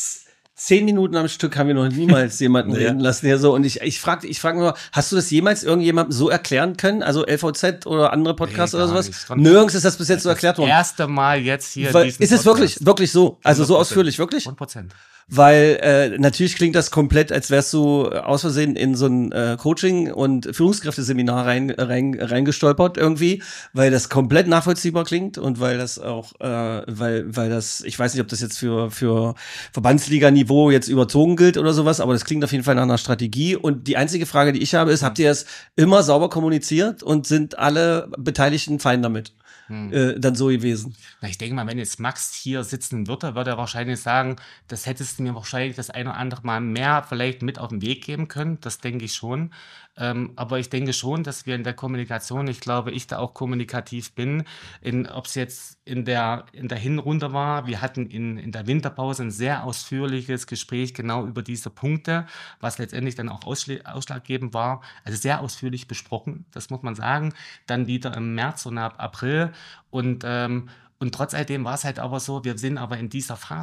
Zehn Minuten am Stück haben wir noch niemals jemanden Ja. reden lassen. Ja, so. Und ich, ich frage ich frag nur, hast du das jemals irgendjemandem so erklären können? Also L V Z oder andere Podcasts Nee, oder gar sowas? nicht. Nirgends ist das bis jetzt so Das erklärt worden. erste Mal jetzt hier. Weil, diesen ist es wirklich, Podcast. wirklich so? Also so hundert Prozent. ausführlich, wirklich? hundert Prozent. Weil äh, natürlich klingt das komplett, als wärst du aus Versehen in so ein äh, Coaching- und Führungskräfteseminar rein, rein, reingestolpert irgendwie, weil das komplett nachvollziehbar klingt und weil das auch, äh, weil, weil das, ich weiß nicht, ob das jetzt für, für Verbandsliga-Niveau jetzt überzogen gilt oder sowas, aber das klingt auf jeden Fall nach einer Strategie. Und die einzige Frage, die ich habe, ist, habt ihr es immer sauber kommuniziert und sind alle Beteiligten fein damit? Hm. Äh, dann so gewesen. Na, ich denke mal, wenn jetzt Max hier sitzen würde, würde er wahrscheinlich sagen, das hättest du mir wahrscheinlich das eine oder andere Mal mehr vielleicht mit auf den Weg geben können. Das denke ich schon. Ähm, aber ich denke schon, dass wir in der Kommunikation, ich glaube, ich da auch kommunikativ bin, in, ob es jetzt in der, in der Hinrunde war, wir hatten in, in der Winterpause ein sehr ausführliches Gespräch genau über diese Punkte, was letztendlich dann auch ausschl- ausschlaggebend war, also sehr ausführlich besprochen, das muss man sagen, dann wieder im März und ab April und, ähm, und trotz alledem war es halt aber so, wir sind aber in dieser Phase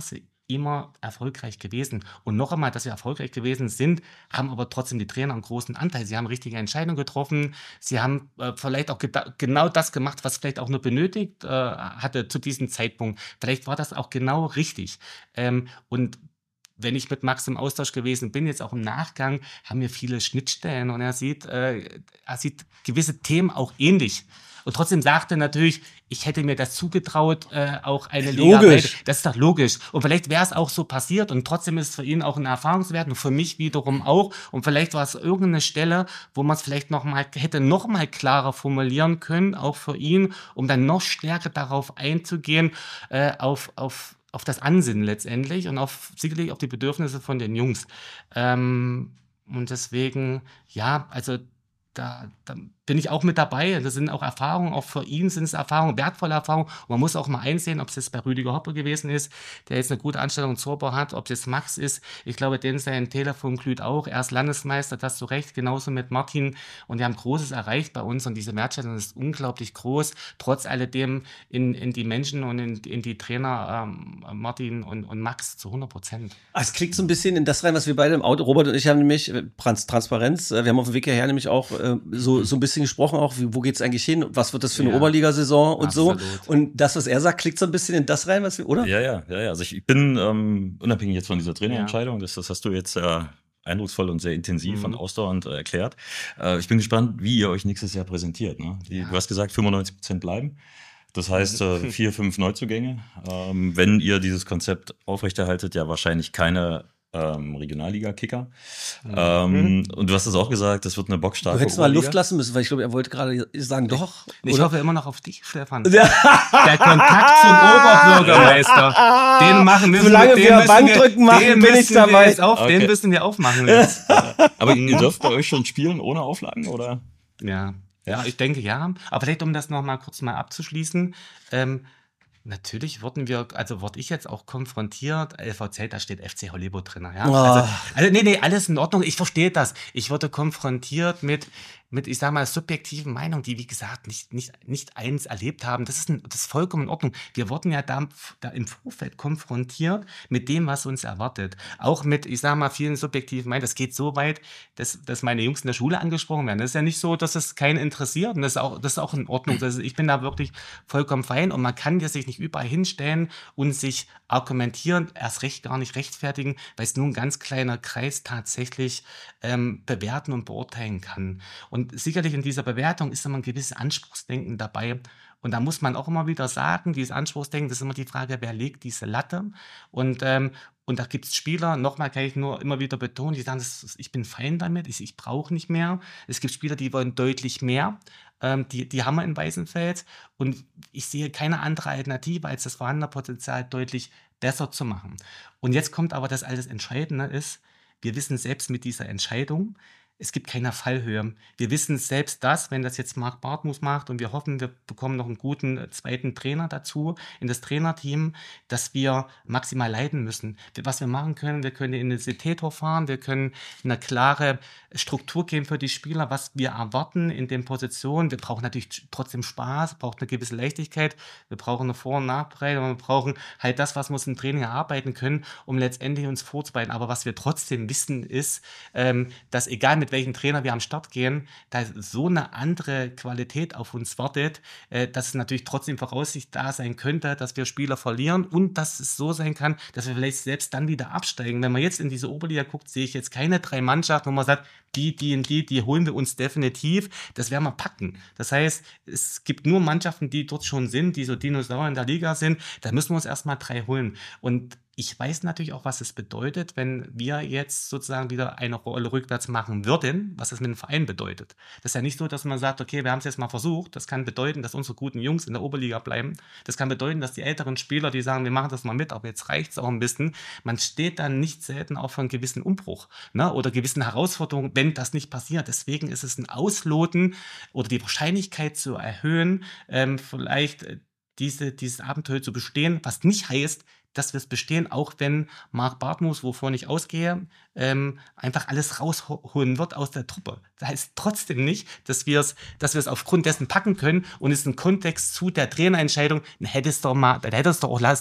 immer erfolgreich gewesen. Und noch einmal, dass wir erfolgreich gewesen sind, haben aber trotzdem die Trainer einen großen Anteil. Sie haben richtige Entscheidungen getroffen. Sie haben äh, vielleicht auch geda- genau das gemacht, was vielleicht auch nur benötigt äh, hatte zu diesem Zeitpunkt. Vielleicht war das auch genau richtig. Ähm, und wenn ich mit Max im Austausch gewesen bin, jetzt auch im Nachgang, haben wir viele Schnittstellen und er sieht, äh, er sieht gewisse Themen auch ähnlich. Und trotzdem sagte er natürlich, ich hätte mir das zugetraut, äh, auch eine Liga weiter. Das ist doch logisch. Und vielleicht wäre es auch so passiert und trotzdem ist es für ihn auch ein Erfahrungswert und für mich wiederum auch. Und vielleicht war es irgendeine Stelle, wo man es vielleicht noch mal hätte noch mal klarer formulieren können, auch für ihn, um dann noch stärker darauf einzugehen, äh, auf, auf auf das Ansinnen letztendlich und auf sicherlich auf die Bedürfnisse von den Jungs. Ähm, und deswegen, ja, also da, da bin ich auch mit dabei. Das sind auch Erfahrungen, auch für ihn sind es Erfahrungen, wertvolle Erfahrungen. Und man muss auch mal einsehen, ob es jetzt bei Rüdiger Hoppe gewesen ist, der jetzt eine gute Anstellung zur Zauber hat, ob es jetzt Max ist. Ich glaube, den sein Telefon glüht auch. Er ist Landesmeister, das zu Recht, genauso mit Martin. Und die haben Großes erreicht bei uns und diese Wertschätzung ist unglaublich groß. Trotz alledem in, in die Menschen und in, in die Trainer ähm, Martin und, und Max zu hundert Prozent. Es klingt so ein bisschen in das rein, was wir beide im Auto, Robert und ich haben nämlich äh, Trans- Transparenz, äh, wir haben auf dem Weg hierher nämlich auch äh, so, so ein bisschen gesprochen, auch wie, wo geht's eigentlich hin, was wird das für eine Ja, Oberligasaison und absolut. so. Und das, was er sagt, klingt so ein bisschen in das rein, was wir, oder? Ja, ja, ja, ja. Also ich, ich bin ähm, unabhängig jetzt von dieser Trainerentscheidung, das, das hast du jetzt äh, eindrucksvoll und sehr intensiv Mhm. und ausdauernd äh, erklärt. Äh, ich bin gespannt, wie ihr euch nächstes Jahr präsentiert. Ne? Die, Du hast gesagt, fünfundneunzig Prozent bleiben. Das heißt, äh, vier, fünf Neuzugänge. Ähm, wenn ihr dieses Konzept aufrechterhaltet, ja wahrscheinlich keine ähm, Regionalliga-Kicker. Mhm. Ähm, und du hast es auch gesagt, das wird eine bockstarke Du hättest mal Oberliga. Luft lassen müssen, weil ich glaube, er wollte gerade sagen, doch. Ich oder? hoffe immer noch auf dich, Stefan. Der Kontakt zum Oberbürgermeister, den machen müssen Solange den wir müssen Bankdrücken machen, den bin ich müssen wir dabei. Jetzt auf, Okay. Den müssen wir aufmachen jetzt. Aber ihr dürft bei euch schon spielen ohne Auflagen, oder? Ja, ja, ich denke ja. Aber vielleicht, um das noch mal kurz mal abzuschließen, ähm, natürlich wurden wir, also wurde ich jetzt auch konfrontiert, L V Z, da steht F C Hollywood drin, ja. Oh. Also, also, nee, nee, alles in Ordnung, ich verstehe das. Ich wurde konfrontiert mit, mit, ich sag mal, subjektiven Meinungen, die, wie gesagt, nicht, nicht, nicht eins erlebt haben. Das ist, ein, das ist vollkommen in Ordnung. Wir wurden ja da, da im Vorfeld konfrontiert mit dem, was uns erwartet. Auch mit, ich sag mal, vielen subjektiven Meinungen. Das geht so weit, dass, dass meine Jungs in der Schule angesprochen werden. Das ist ja nicht so, dass es keinen interessiert. Und das ist auch, das ist auch in Ordnung. Das ist, ich bin da wirklich vollkommen fein. Und man kann ja sich nicht überall hinstellen und sich argumentieren, erst recht gar nicht rechtfertigen, weil es nur ein ganz kleiner Kreis tatsächlich ähm, bewerten und beurteilen kann. Und sicherlich in dieser Bewertung ist immer ein gewisses Anspruchsdenken dabei. Und da muss man auch immer wieder sagen, dieses Anspruchsdenken, das ist immer die Frage, wer legt diese Latte? Und, ähm, und da gibt es Spieler, nochmal kann ich nur immer wieder betonen, die sagen, das, ist- ich bin fein damit, ich, ich brauche nicht mehr. Es gibt Spieler, die wollen deutlich mehr. Ähm, die, die haben wir in Weißenfels. Und ich sehe keine andere Alternative, als das vorhandene Potenzial deutlich besser zu machen. Und jetzt kommt aber das alles Entscheidende ist, wir wissen selbst mit dieser Entscheidung, es gibt keine Fallhöhe. Wir wissen selbst das, wenn das jetzt Marc Bartmus macht und wir hoffen, wir bekommen noch einen guten äh, zweiten Trainer dazu in das Trainerteam, dass wir maximal leiden müssen. Wir- Was wir machen können, wir können den Intensitator fahren, wir können eine klare Struktur geben für die Spieler, was wir erwarten in den Positionen. Wir brauchen natürlich trotzdem Spaß, braucht eine gewisse Leichtigkeit, wir brauchen eine Vor- und Nachbereitung, wir brauchen halt das, was wir uns im Training erarbeiten können, um letztendlich uns vorzubereiten. Aber was wir trotzdem wissen ist, ähm, dass egal mit welchem Trainer wir am Start gehen, da so eine andere Qualität auf uns wartet, äh, dass es natürlich trotzdem Voraussicht da sein könnte, dass wir Spieler verlieren und dass es so sein kann, dass wir vielleicht selbst dann wieder absteigen. Wenn man jetzt in diese Oberliga guckt, sehe ich jetzt keine drei Mannschaften, wo man sagt, die, die und die, die holen wir uns definitiv. Das werden wir packen. Das heißt, es gibt nur Mannschaften, die dort schon sind, die so Dinosaurier in der Liga sind. Da müssen wir uns erstmal drei holen. Und ich weiß natürlich auch, was es bedeutet, wenn wir jetzt sozusagen wieder eine Rolle rückwärts machen würden, was das mit dem Verein bedeutet. Das ist ja nicht so, dass man sagt, okay, wir haben es jetzt mal versucht. Das kann bedeuten, dass unsere guten Jungs in der Oberliga bleiben. Das kann bedeuten, dass die älteren Spieler, die sagen, wir machen das mal mit, aber jetzt reicht es auch ein bisschen. Man steht dann nicht selten auch vor einem gewissen Umbruch, ne, oder gewissen Herausforderungen, wenn das nicht passiert. Deswegen ist es ein Ausloten oder die Wahrscheinlichkeit zu erhöhen, ähm, vielleicht äh, diese, dieses Abenteuer zu bestehen, was nicht heißt, dass wir es bestehen, auch wenn Marc Bartmus, wovon ich ausgehe, ähm, einfach alles rausholen wird aus der Truppe. Das heißt trotzdem nicht, dass wir es dass wir es aufgrund dessen packen können und es im Kontext zu der Trainerentscheidung, dann hätte es doch mal, dann hätte es doch auch lassen können.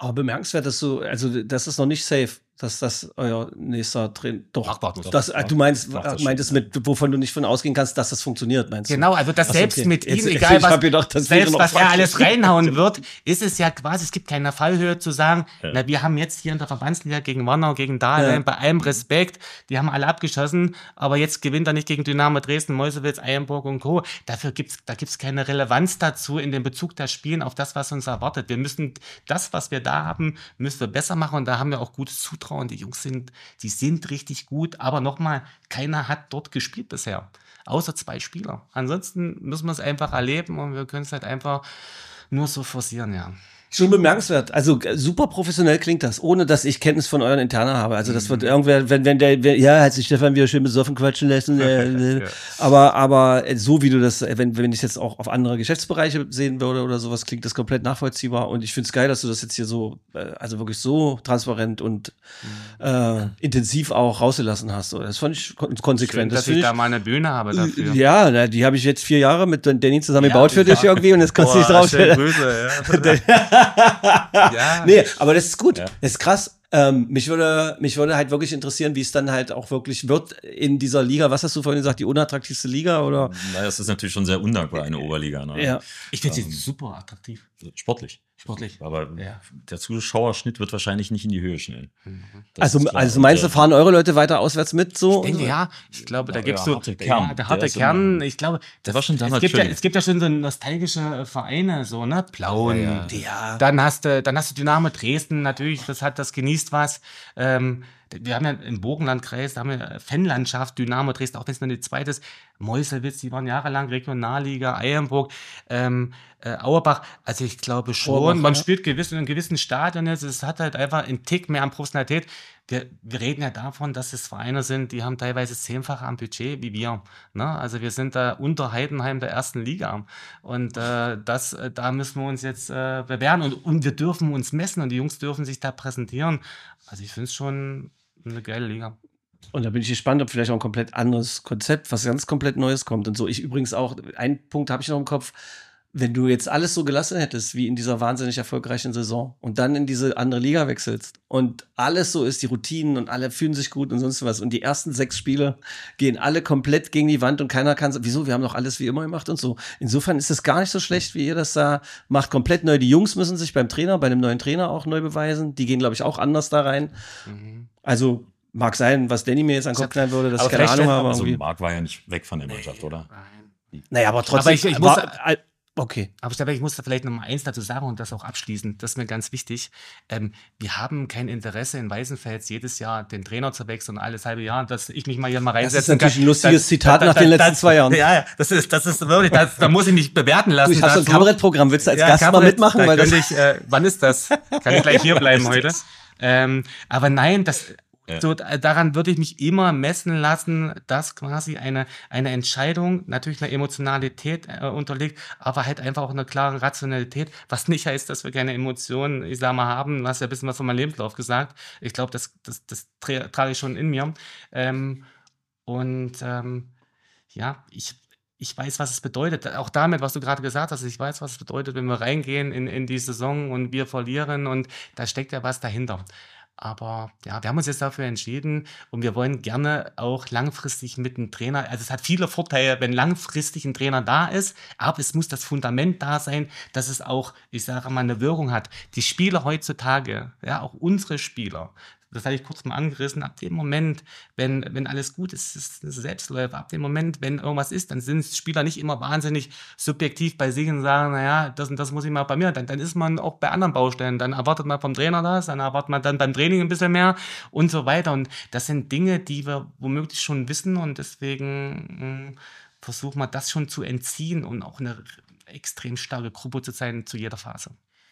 Aber bemerkenswert, dass du, also das ist noch nicht safe, dass das euer nächster Trainer, doch, Ach, warte, das, doch, du meinst, doch, das meintest stimmt, mit, wovon du nicht von ausgehen kannst, dass das funktioniert, meinst du? Genau, also das Ach so, selbst okay. mit Jetzt- ihm, jetzt- egal ich was, hab gedacht, das wäre selbst noch was er falsch. alles reinhauen wird, ist es ja quasi, es gibt keine Fallhöhe zu sagen, Ja. na, wir haben jetzt hier in der Verbandsliga gegen Warnau, gegen Dahlem, Ja. bei allem Respekt, die haben alle abgeschossen, aber jetzt gewinnt er nicht gegen Dynamo Dresden, Meuselwitz, Eilenburg und Co. Dafür gibt's, da gibt's keine Relevanz dazu in dem Bezug der Spielen auf das, was uns erwartet. Wir müssen das, was wir da haben, müssen wir besser machen und da haben wir auch gutes Zutrauen. Die Jungs sind, die sind richtig gut, aber nochmal, keiner hat dort gespielt bisher. Außer zwei Spieler. Ansonsten müssen wir es einfach erleben und wir können es halt einfach nur so forcieren, ja. Schon bemerkenswert. Also äh, super professionell klingt das, ohne dass ich Kenntnis von euren Interna habe. Also das wird irgendwer, wenn, wenn der, wenn, ja, hat sich Stefan wieder schön besoffen quatschen lassen. Äh, äh, Ja. Aber, aber äh, so wie du das, äh, wenn, wenn ich jetzt auch auf andere Geschäftsbereiche sehen würde oder sowas, klingt das komplett nachvollziehbar. Und ich finde es geil, dass du das jetzt hier so, äh, also wirklich so transparent und äh, intensiv auch rausgelassen hast. So, das fand ich kon Schön, konsequent. dass Das ich finde da ich. mal eine Bühne habe dafür. Ja, na, die habe ich jetzt vier Jahre mit Danny zusammen Ja, gebaut für dich ja. irgendwie und jetzt kannst du nicht Boah, draufstellen. schöne Grüße, ja. ja. Nee, aber das ist gut. Ja. Das ist krass. Ähm, mich würde, mich würde halt wirklich interessieren, wie es dann halt auch wirklich wird in dieser Liga. Was hast du vorhin gesagt, die unattraktivste Liga oder? Naja, es ist natürlich schon sehr undankbar, eine Oberliga. Ne? Ja. Ich finde sie super attraktiv. Sportlich. Sportlich. Aber Ja. der Zuschauerschnitt wird wahrscheinlich nicht in die Höhe schnellen. Das Also, ist klar. also meinst du, Und, äh, fahren eure Leute weiter auswärts mit so? Ich denke, ja, ich glaube, da Ja, gibt's der so harte Kern, ja, der harte der ist Kern. immer- Ich glaube, Der war schon es damals gibt ja, schön. es gibt ja schon so nostalgische Vereine, so ne, Plauen. Ja, Ja. Dann hast du, dann hast du Dynamo Dresden natürlich. Das hat, das genießt was. Ähm, wir haben ja im Burgenlandkreis, da haben wir Fanlandschaft, Dynamo Dresden, auch wenn es nur die zweite ist. Meuselwitz, die waren jahrelang Regionalliga, Eilenburg, ähm, äh, Auerbach. Also ich glaube schon, Auerbach, man ja. spielt gewiss in einem gewissen Stadion jetzt. Es hat halt einfach einen Tick mehr an Professionalität. Wir, wir reden ja davon, dass es Vereine sind, die haben teilweise zehnfache am Budget wie wir. Ne? Also wir sind da unter Heidenheim der ersten Liga. Und äh, das, äh, da müssen wir uns jetzt äh, bewähren und, und wir dürfen uns messen und die Jungs dürfen sich da präsentieren. Also ich finde es schon eine geile Liga. Und da bin ich gespannt, ob vielleicht auch ein komplett anderes Konzept, was ganz komplett Neues kommt und so. Ich übrigens auch, einen Punkt habe ich noch im Kopf, wenn du jetzt alles so gelassen hättest, wie in dieser wahnsinnig erfolgreichen Saison und dann in diese andere Liga wechselst und alles so ist, die Routinen und alle fühlen sich gut und sonst was und die ersten sechs Spiele gehen alle komplett gegen die Wand und keiner kann, wieso, wir haben doch alles wie immer gemacht und so. Insofern ist es gar nicht so schlecht, wie ihr das da macht, komplett neu. Die Jungs müssen sich beim Trainer, bei einem neuen Trainer auch neu beweisen. Die gehen, glaube ich, auch anders da rein. Also mag sein, was Danny mir jetzt an den Kopf knallen würde, dass Aber ich keine vielleicht Ahnung lässt- habe. Also irgendwie. Marc war ja nicht weg von der Mannschaft, oder? Naja, aber trotzdem. Aber ich- ich muss- war, äh, okay. Aber ich glaube, ich muss da vielleicht noch mal eins dazu sagen und das auch abschließen. Das ist mir ganz wichtig. Ähm, wir haben kein Interesse in Weißenfels jedes Jahr den Trainer zu wechseln, alles halbe Jahr, dass ich mich mal hier mal Das reinsetzen ist natürlich kann. ein lustiges Das- Zitat das- nach den das- letzten das- zwei Jahren. Ja, ja, das ist, das ist wirklich, das, da muss ich mich bewerten lassen. Du, ich habe so ein dazu. Kabarettprogramm. Willst du als Ja, Gast mal Kabarett, mitmachen? Da Weil das, könnte ich, äh, wann ist das? Kann ich gleich hier bleiben heute? Ähm, aber nein, das, Ja. so, äh, daran würde ich mich immer messen lassen, dass quasi eine, eine Entscheidung natürlich einer Emotionalität äh, unterliegt, aber halt einfach auch einer klaren Rationalität, was nicht heißt, dass wir keine Emotionen, ich sag mal, haben. Du hast ja ein bisschen was von meinem Lebenslauf gesagt. Ich glaube, das, das, das tra trage ich schon in mir. Ähm, und ähm, ja, ich Ich weiß, was es bedeutet. Auch damit, was du gerade gesagt hast, ich weiß, was es bedeutet, wenn wir reingehen in, in die Saison und wir verlieren und da steckt ja was dahinter. Aber ja, wir haben uns jetzt dafür entschieden und wir wollen gerne auch langfristig mit einem Trainer, also es hat viele Vorteile, wenn langfristig ein Trainer da ist, aber es muss das Fundament da sein, dass es auch, ich sage mal, eine Wirkung hat. Die Spieler heutzutage, ja, auch unsere Spieler, das hatte ich kurz mal angerissen, ab dem Moment, wenn, wenn alles gut ist, ist es Selbstläufer. Ab dem Moment, wenn irgendwas ist, dann sind Spieler nicht immer wahnsinnig subjektiv bei sich und sagen, naja, das und das muss ich mal bei mir. Dann, dann ist man auch bei anderen Baustellen. Dann erwartet man vom Trainer das, dann erwartet man dann beim Training ein bisschen mehr und so weiter. Und das sind Dinge, die wir womöglich schon wissen und deswegen mh, versuchen wir das schon zu entziehen und auch eine extrem starke Gruppe zu sein zu jeder Phase.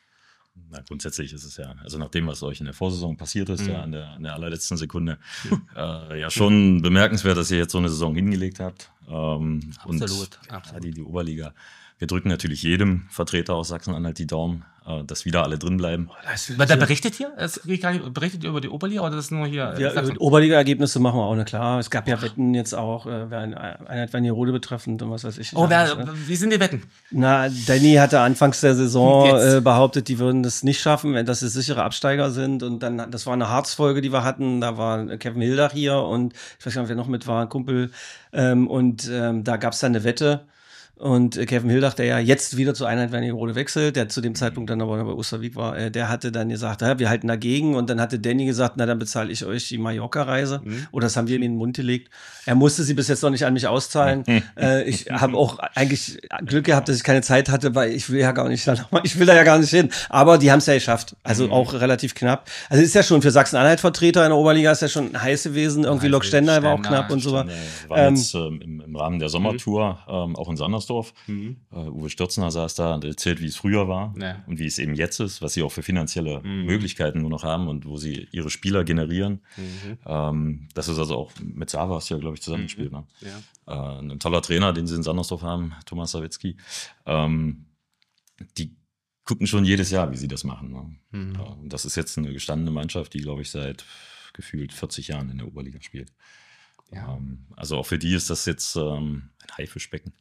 Na, grundsätzlich ist es ja, also nach dem, was euch in der Vorsaison passiert ist, Mhm. ja, in der, in der allerletzten Sekunde, äh, ja schon bemerkenswert, dass ihr jetzt so eine Saison hingelegt habt. Ähm, Absolut, und absolut. ja, die, die Oberliga wir drücken natürlich jedem Vertreter aus Sachsen-Anhalt die Daumen, äh, dass wieder alle drin bleiben. Was da berichtet ihr? Es geht gar nicht, berichtet ihr über die Oberliga oder das ist nur hier? Ja, Sachsen? Oberliga-Ergebnisse machen wir auch, ne, klar. Es gab ja Wetten jetzt auch, äh, Einheit Wernigerode betreffend und was weiß ich. Oh, wer, wie sind die Wetten? Na, Danny hatte anfangs der Saison Jetzt. äh, behauptet, die würden das nicht schaffen, wenn das sichere Absteiger sind. Und dann, das war eine Harzfolge, die wir hatten. Da war Kevin Hildach hier und ich weiß gar nicht, wer noch mit war, ein Kumpel. Ähm, und ähm, da gab es dann eine Wette. Und äh, Kevin Hildach, der ja jetzt wieder zur Einheit Wernigerode wechselt, der zu dem Zeitpunkt dann aber bei Osterwieck war, äh, der hatte dann gesagt, ja, wir halten dagegen. Und dann hatte Danny gesagt, na, dann bezahle ich euch die Mallorca-Reise. Mhm. Oder das haben wir ihm in den Mund gelegt. Er musste sie bis jetzt noch nicht an mich auszahlen. äh, ich habe auch eigentlich Glück gehabt, dass ich keine Zeit hatte, weil ich will ja gar nicht, ich will da ja gar nicht hin. Aber die haben es ja geschafft. Also mhm. auch relativ knapp. Also ist ja schon für Sachsen-Anhalt-Vertreter in der Oberliga ist ja schon heiß gewesen. Irgendwie Lok Stendal war auch knapp und so. Wir waren ähm, jetzt ähm, im, im Rahmen der Sommertour ähm, auch in Sandersdorf. Mhm. Uh, Uwe Stürzner saß da und erzählt, wie es früher war ja. und wie es eben jetzt ist, was sie auch für finanzielle mhm. Möglichkeiten nur noch haben und wo sie ihre Spieler generieren. Mhm. Ähm, das ist also auch mit Savas ja, glaube ich, zusammengespielt. Mhm. Ne? Ja. Uh, ein toller Trainer, den sie in Sandersdorf haben, Thomas Sawitzki. Ähm, die gucken schon jedes Jahr, wie sie das machen. Ne? Mhm. Uh, und das ist jetzt eine gestandene Mannschaft, die, glaube ich, seit gefühlt vierzig Jahren in der Oberliga spielt. Ja. Ähm, also auch für die ist das jetzt ähm, ein Haifischbecken.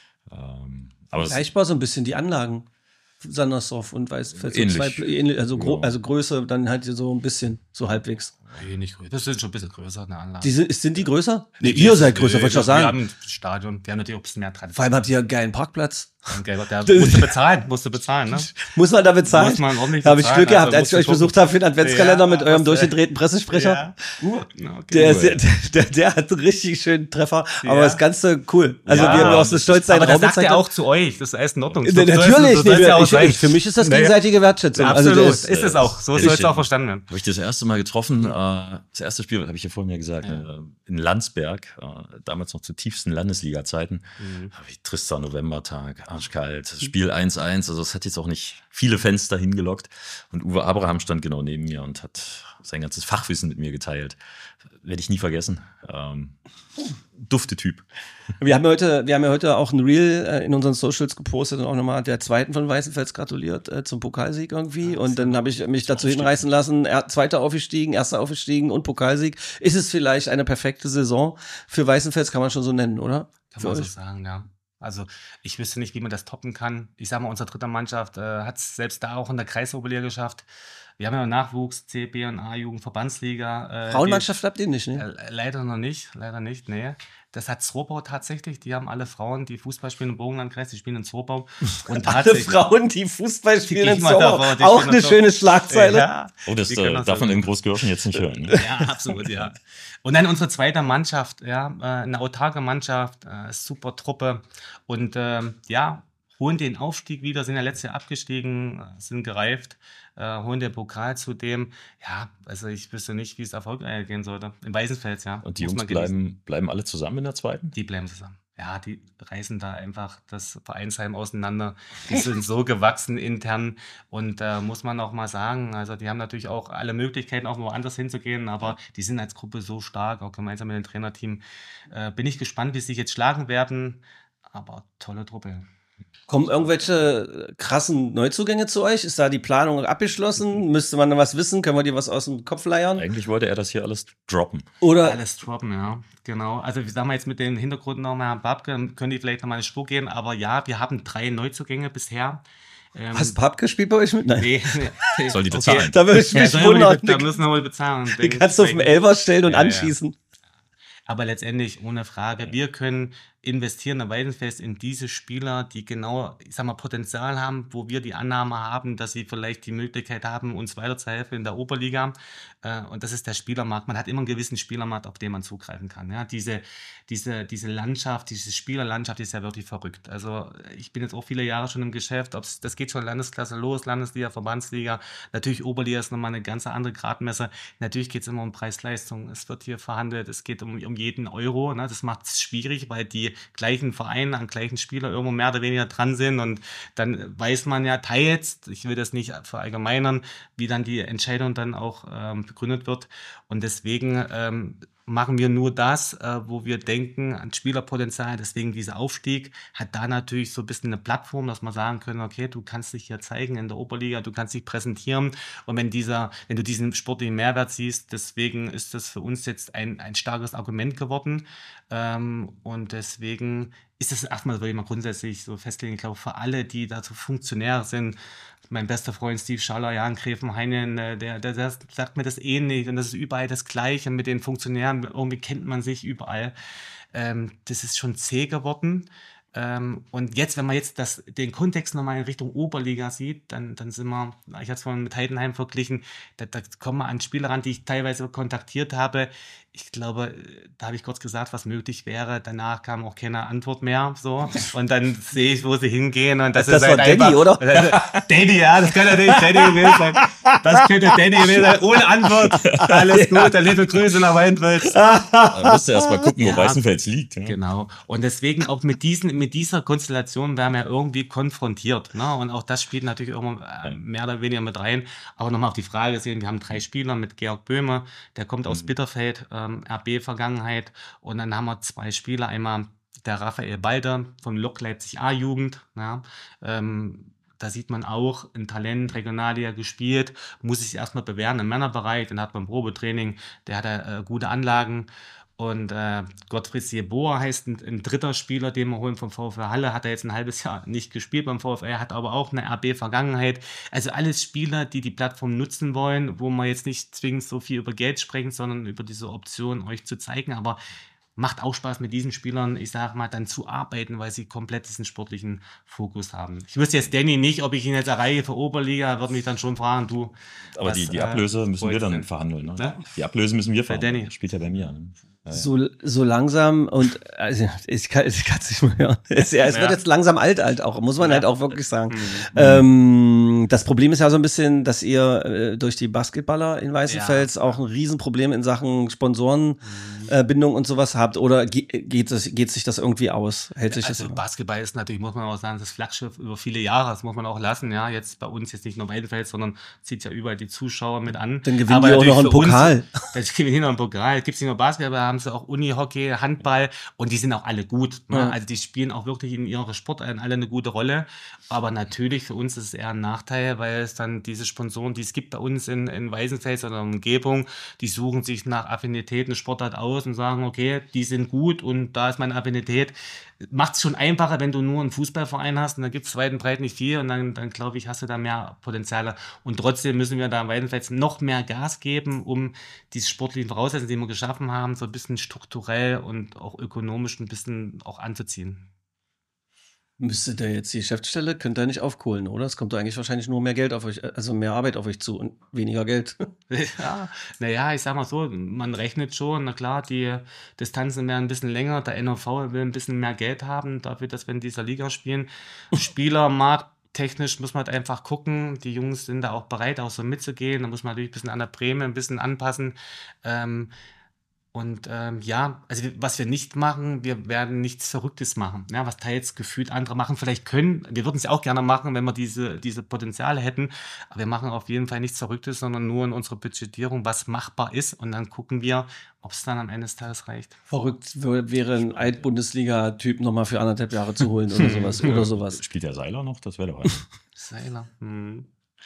Ähm, aber vergleichbar so ein bisschen die Anlagen, Sandersdorf und Weißenfels. So ähnlich, also, gro- also Größe dann halt so ein bisschen, so halbwegs. Nee, nicht größer. Das sind schon ein bisschen größer, eine Anlage. Die sind, sind die größer? Nee, ihr seid größer, wollte ich doch sagen. Wir haben ein Stadion, wir haben natürlich auch ein bisschen mehr Tradition. Vor allem habt ihr einen geilen Parkplatz. Okay, der musst du bezahlen, musst du bezahlen, ne? Muss man da bezahlen? Muss man ordentlich bezahlen. Da habe ich Glück gehabt, also als ich euch besucht habe für den Adventskalender ja, mit eurem durchgedrehten Pressesprecher. Ja. Uh, okay. der, der, der, der hat einen richtig schönen Treffer, ja. aber das Ganze cool. Also ja, wir haben auch so stolz sein Raum. Aber das sagt er auch zu euch, das ist alles in Ordnung. So, natürlich, nee, ja ich, ich, für mich ist das gegenseitige Wertschätzung. Ja, absolut, also das, ist es auch, so soll es auch verstanden werden. Habe ich das erste Mal getroffen, äh, das erste Spiel, habe ich ja vorhin ja gesagt, ja. in Landsberg, äh, damals noch zu tiefsten Landesliga-Zeiten, mhm. ich Trister Novembertag, arschkalt, Spiel eins eins, also es hat jetzt auch nicht viele Fans dahin gelockt und Uwe Abraham stand genau neben mir und hat sein ganzes Fachwissen mit mir geteilt. Werde ich nie vergessen. Ähm, dufte Typ. Wir haben ja heute, wir haben ja heute auch ein Reel äh, in unseren Socials gepostet und auch nochmal der Zweiten von Weißenfels gratuliert äh, zum Pokalsieg irgendwie. Ja, und dann habe ich mich dazu hinreißen lassen, er, Zweiter aufgestiegen, Erster aufgestiegen und Pokalsieg. Ist es vielleicht eine perfekte Saison für Weißenfels, kann man schon so nennen, oder? Kann man so sagen, ja. Also ich wüsste nicht, wie man das toppen kann. Ich sag mal, unsere dritte Mannschaft äh, hat es selbst da auch in der Kreisoberliga geschafft. Wir haben ja Nachwuchs, C, B und A-Jugend, Verbandsliga. Äh, Frauenmannschaft habt ihr nicht, ne? Äh, leider noch nicht, leider nicht, nee. Das hat Zworbau tatsächlich, die haben alle Frauen, die Fußball spielen im Burgenlandkreis, die spielen in Zworbau. Und alle Frauen, die Fußball spielen in Zworbau, auch eine schöne Schlagzeile. Ja, oh, das äh, darf man in Großkirchen jetzt nicht hören. Ne? Ja, absolut, ja. Und dann unsere zweite Mannschaft, ja, eine autarke Mannschaft, äh, super Truppe und ähm, ja, holen den Aufstieg wieder, sind ja letztes Jahr abgestiegen, sind gereift, äh, holen den Pokal zudem. Ja, also ich wüsste nicht, wie es erfolgreich gehen sollte. Im Weißenfels, ja. Und die Jungs bleiben, bleiben alle zusammen in der zweiten? Die bleiben zusammen. Ja, die reißen da einfach das Vereinsheim auseinander. Die sind so gewachsen intern und äh, muss man auch mal sagen, also die haben natürlich auch alle Möglichkeiten, auch woanders hinzugehen, aber die sind als Gruppe so stark, auch gemeinsam mit dem Trainerteam. Äh, bin ich gespannt, wie sie sich jetzt schlagen werden, aber tolle Truppe. Kommen irgendwelche krassen Neuzugänge zu euch? Ist da die Planung abgeschlossen? Müsste man da was wissen? Können wir dir was aus dem Kopf leiern? Eigentlich wollte er das hier alles droppen. Oder alles droppen, ja. Genau. Also wir sagen mal jetzt mit dem Hintergrund nochmal, Herrn Babke, können die vielleicht nochmal eine Spur gehen. Aber ja, wir haben drei Neuzugänge bisher. Ähm, Hast Babke spielt bei euch mit? Nein. Nee, nee. Soll die bezahlen? Okay. Da würde ich mich ja, wundern. Da müssen wir wohl bezahlen. Die kannst du auf den Elfer stellen und ja, anschießen. Ja. Aber letztendlich ohne Frage, wir können investieren in Weißenfels in diese Spieler, die genau, ich sag mal, Potenzial haben, wo wir die Annahme haben, dass sie vielleicht die Möglichkeit haben, uns weiterzuhelfen in der Oberliga. Und das ist der Spielermarkt. Man hat immer einen gewissen Spielermarkt, auf den man zugreifen kann. Ja, diese, diese, diese Landschaft, diese Spielerlandschaft ist ja wirklich verrückt. Also ich bin jetzt auch viele Jahre schon im Geschäft. Ob's, das geht schon Landesklasse los, Landesliga, Verbandsliga. Natürlich Oberliga ist nochmal eine ganz andere Gradmesser. Natürlich geht es immer um Preis-Leistung. Es wird hier verhandelt, es geht um, um jeden Euro. Ne? Das macht es schwierig, weil die gleichen Vereine an gleichen Spieler irgendwo mehr oder weniger dran sind und dann weiß man ja teils, ich will das nicht verallgemeinern, wie dann die Entscheidung dann auch ähm, begründet wird und deswegen ähm, machen wir nur das, äh, wo wir denken an Spielerpotenzial. Deswegen dieser Aufstieg hat da natürlich so ein bisschen eine Plattform, dass man sagen können, okay, du kannst dich hier zeigen in der Oberliga, du kannst dich präsentieren. Und wenn dieser, wenn du diesen sportlichen Mehrwert siehst, deswegen ist das für uns jetzt ein, ein starkes Argument geworden. Ähm, und deswegen ist es erstmal, würde ich mal grundsätzlich so festlegen, ich glaube, für alle, die dazu Funktionär sind, mein bester Freund Steve Schaller, Jan Gräfenheinen, der, der, der sagt mir das ähnlich und das ist überall das Gleiche mit den Funktionären, irgendwie kennt man sich überall. Ähm, das ist schon zäh geworden. Ähm, und jetzt, wenn man jetzt das, den Kontext nochmal in Richtung Oberliga sieht, dann, dann sind wir, ich habe es vorhin mit Heidenheim verglichen, da, da kommen wir an Spieler ran, die ich teilweise kontaktiert habe. Ich glaube, da habe ich kurz gesagt, was möglich wäre. Danach kam auch keine Antwort mehr. So. Und dann sehe ich, wo sie hingehen. Und das, das ist war halt Danny, einfach, oder? Danny, ja, das könnte natürlich Danny gewesen sein. Das könnte Danny gewesen sein. Ohne Antwort. Alles gut, dann liebe Grüße nach Weinfels. Da musst du erst mal gucken, wo Ja. Weißenfels liegt. Ja. Genau. Und deswegen auch mit diesen, mit dieser Konstellation werden wir irgendwie konfrontiert. Ne? Und auch das spielt natürlich irgendwo äh, mehr oder weniger mit rein. Aber nochmal auf die Frage sehen, wir haben drei Spieler mit Georg Böhme, der kommt aus Bitterfeld, ähm, R B-Vergangenheit. Und dann haben wir zwei Spieler, einmal der Raphael Balder von Lok Leipzig A-Jugend. Ja? Ähm, Da sieht man auch ein Talent, Regionalliga gespielt, muss sich erstmal bewähren im Männerbereich, dann hat man Probetraining, der hat äh, gute Anlagen. Und äh, Gottfried Jeboa heißt ein, ein dritter Spieler, den wir holen vom VfL Halle, hat er jetzt ein halbes Jahr nicht gespielt beim VfL, hat aber auch eine R B-Vergangenheit. Also alles Spieler, die die Plattform nutzen wollen, wo wir jetzt nicht zwingend so viel über Geld sprechen, sondern über diese Option euch zu zeigen. Aber macht auch Spaß mit diesen Spielern, ich sag mal, dann zu arbeiten, weil sie komplett diesen sportlichen Fokus haben. Ich wüsste jetzt Danny nicht, ob ich ihn jetzt erreiche für Oberliga, würde mich dann schon fragen, du. Aber was, die, die äh, Ablöse müssen wir dann denn? verhandeln. Ne? Ne? Die Ablöse müssen wir verhandeln. Danny. Spielt ja bei mir. Ne? Ja, ja. So, so langsam und also ich kann ich kann es nicht mehr hören. Es, ja, es Ja. wird jetzt langsam alt, alt auch, muss man Ja. halt auch wirklich sagen. Mhm. Ähm, das Problem ist ja so ein bisschen, dass ihr äh, durch die Basketballer in Weißenfels Ja. auch ein Riesenproblem in Sachen Sponsorenbindung äh, Bindung und sowas habt. Oder ge geht, es, geht sich das irgendwie aus? Hält sich Also das? Basketball ist natürlich, muss man auch sagen, das Flaggschiff über viele Jahre, das muss man auch lassen, ja, jetzt bei uns jetzt nicht nur Weidenfeld, sondern zieht ja überall die Zuschauer mit an. Dann gewinnen Aber die auch natürlich noch einen für uns- Pokal. Dann gewinnen die noch einen Pokal. Gibt es nicht nur Basketball, haben sie auch Unihockey, Handball und die sind auch alle gut. Ne? Ja. Also die spielen auch wirklich in ihrer Sportarten alle eine gute Rolle. Aber natürlich für uns ist es eher ein Nachteil, weil es dann diese Sponsoren, die es gibt bei uns in, in Weißenfels oder Umgebung, die suchen sich nach Affinität eine Sportart aus und sagen, okay, die sind gut und da ist meine Affinität. Macht es schon einfacher, wenn du nur einen Fußballverein hast und dann gibt es weit und breit nicht viel und dann, dann glaube ich, hast du da mehr Potenziale. Und trotzdem müssen wir da in Weidenfels noch mehr Gas geben, um diese sportlichen Voraussetzungen, die wir geschaffen haben, so ein bisschen strukturell und auch ökonomisch ein bisschen auch anzuziehen. Müsste der jetzt die Geschäftsstelle, könnt ihr nicht aufkohlen, oder? Es kommt doch eigentlich wahrscheinlich nur mehr Geld auf euch, also mehr Arbeit auf euch zu und weniger Geld. Ja, naja, ich sag mal so, man rechnet schon, na klar, die Distanzen werden ein bisschen länger, der N O V will ein bisschen mehr Geld haben, dafür, dass wir in dieser Liga spielen. Spielermarkt technisch muss man halt einfach gucken, die Jungs sind da auch bereit, auch so mitzugehen, da muss man natürlich ein bisschen an der Prämie ein bisschen anpassen. Ähm, Und ähm, ja, also wir- was wir nicht machen, wir werden nichts Verrücktes machen. Ja, was teils gefühlt andere machen, vielleicht können. Wir würden es ja auch gerne machen, wenn wir diese, diese Potenziale hätten. Aber wir machen auf jeden Fall nichts Verrücktes, sondern nur in unserer Budgetierung, was machbar ist. Und dann gucken wir, ob es dann am Ende des Tages reicht. Verrückt wär- wäre ein Alt-Bundesliga-Typ nochmal für anderthalb Jahre zu holen oder sowas. Oder sowas. Spielt der Seiler noch? Das wäre doch einer. Seiler. Hm.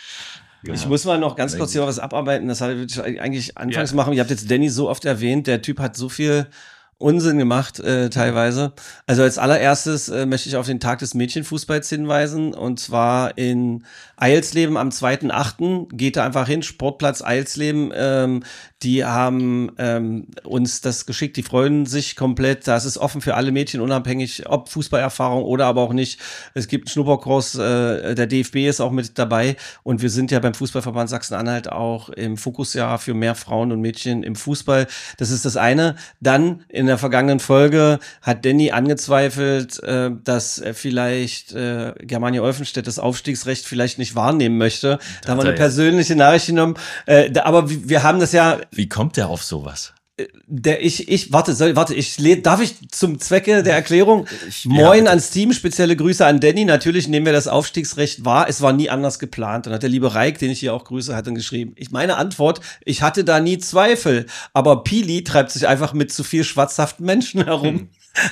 Ich muss mal noch ganz kurz hier was abarbeiten. Das hatte ich eigentlich anfangs Ja. machen. Ihr habt jetzt Danny so oft erwähnt. Der Typ hat so viel Unsinn gemacht, äh, teilweise. Also als allererstes äh, möchte ich auf den Tag des Mädchenfußballs hinweisen. Und zwar in Eilsleben am zweiten achten Geht da einfach hin, Sportplatz Eilsleben. Ähm, die haben ähm, uns das geschickt. Die freuen sich komplett. Das ist offen für alle Mädchen, unabhängig ob Fußballerfahrung oder aber auch nicht. Es gibt einen Schnupperkurs. Äh, der D F B ist auch mit dabei. Und wir sind ja beim Fußballverband Sachsen-Anhalt auch im Fokusjahr für mehr Frauen und Mädchen im Fußball. Das ist das eine. Dann in der vergangenen Folge hat Danny angezweifelt, äh, dass er vielleicht äh, Germania Olfenstedt das Aufstiegsrecht vielleicht nicht wahrnehmen möchte. Da haben wir er eine ja. persönliche Nachricht genommen. Äh, da, aber wir, wir haben das ja, Wie kommt der auf sowas? der ich, ich, warte, soll, warte, ich, le- darf ich zum Zwecke der Erklärung, Ich- moin ja, ans Team, spezielle Grüße an Danny, natürlich nehmen wir das Aufstiegsrecht wahr, es war nie anders geplant. Und hat der liebe Reik, den ich hier auch grüße, hat dann geschrieben, ich meine Antwort, ich hatte da nie Zweifel, aber Pili treibt sich einfach mit zu viel schwatzhaften Menschen herum.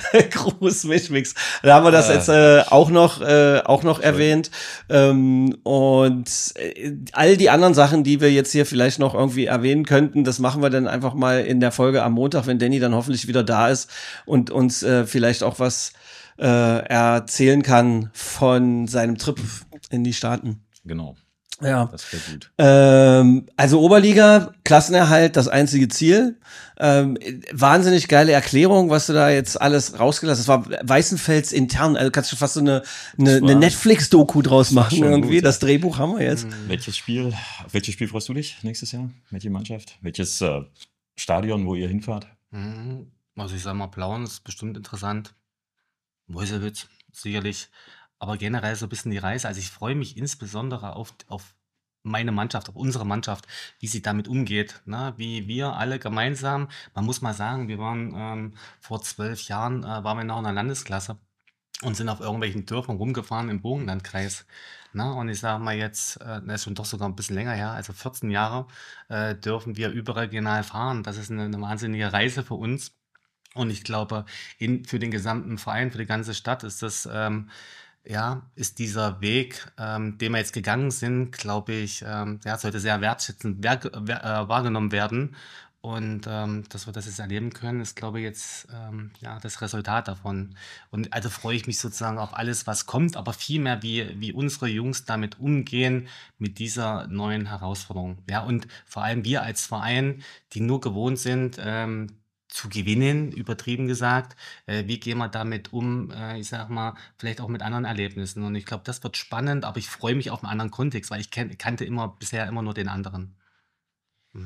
Gruß Mischmix. Da haben wir das Ah. jetzt äh, auch noch äh, auch noch erwähnt. Ähm, und äh, all die anderen Sachen, die wir jetzt hier vielleicht noch irgendwie erwähnen könnten, das machen wir dann einfach mal in der Folge am Montag, wenn Danny dann hoffentlich wieder da ist und uns äh, vielleicht auch was äh, erzählen kann von seinem Trip in die Staaten. Genau, Ja. das wäre gut. Ähm, also Oberliga, Klassenerhalt, das einzige Ziel. Ähm, wahnsinnig geile Erklärung, was du da jetzt alles rausgelassen hast. Das war Weißenfels intern, also kannst du fast so eine, eine, Das war- eine Netflix-Doku draus machen schon irgendwie. gut, Das ja. Drehbuch haben wir jetzt. Welches Spiel, auf welches Spiel freust du dich nächstes Jahr? Welche Mannschaft? Welches äh, Stadion, wo ihr hinfahrt? Mhm. Also ich sag mal, Plauen ist bestimmt interessant. Meuselwitz, sicherlich. Aber generell so ein bisschen die Reise. Also ich freue mich insbesondere auf, auf meine Mannschaft, auf unsere Mannschaft, wie sie damit umgeht. Ne? Wie wir alle gemeinsam, man muss mal sagen, wir waren ähm, vor zwölf Jahren, äh, waren wir noch in der Landesklasse und sind auf irgendwelchen Dörfern rumgefahren im Burgenlandkreis. Na, und ich sage mal jetzt, äh, das ist schon doch sogar ein bisschen länger her, also vierzehn Jahre, äh, dürfen wir überregional fahren. Das ist eine, eine wahnsinnige Reise für uns. Und ich glaube, in, für den gesamten Verein, für die ganze Stadt ist das, ähm, ja, ist dieser Weg, ähm, den wir jetzt gegangen sind, glaube ich, ähm, ja, sollte sehr wertschätzend wer, wer, äh, wahrgenommen werden. Und ähm, dass wir das jetzt erleben können, ist, glaube ich, jetzt ähm, ja, das Resultat davon. Und also freue ich mich sozusagen auf alles, was kommt, aber vielmehr, wie, wie unsere Jungs damit umgehen, mit dieser neuen Herausforderung. Ja, und vor allem wir als Verein, die nur gewohnt sind, ähm, zu gewinnen, übertrieben gesagt. Äh, wie gehen wir damit um, äh, ich sag mal, vielleicht auch mit anderen Erlebnissen. Und ich glaube, das wird spannend, aber ich freue mich auf einen anderen Kontext, weil ich kenn, kannte immer bisher immer nur den anderen. Mhm.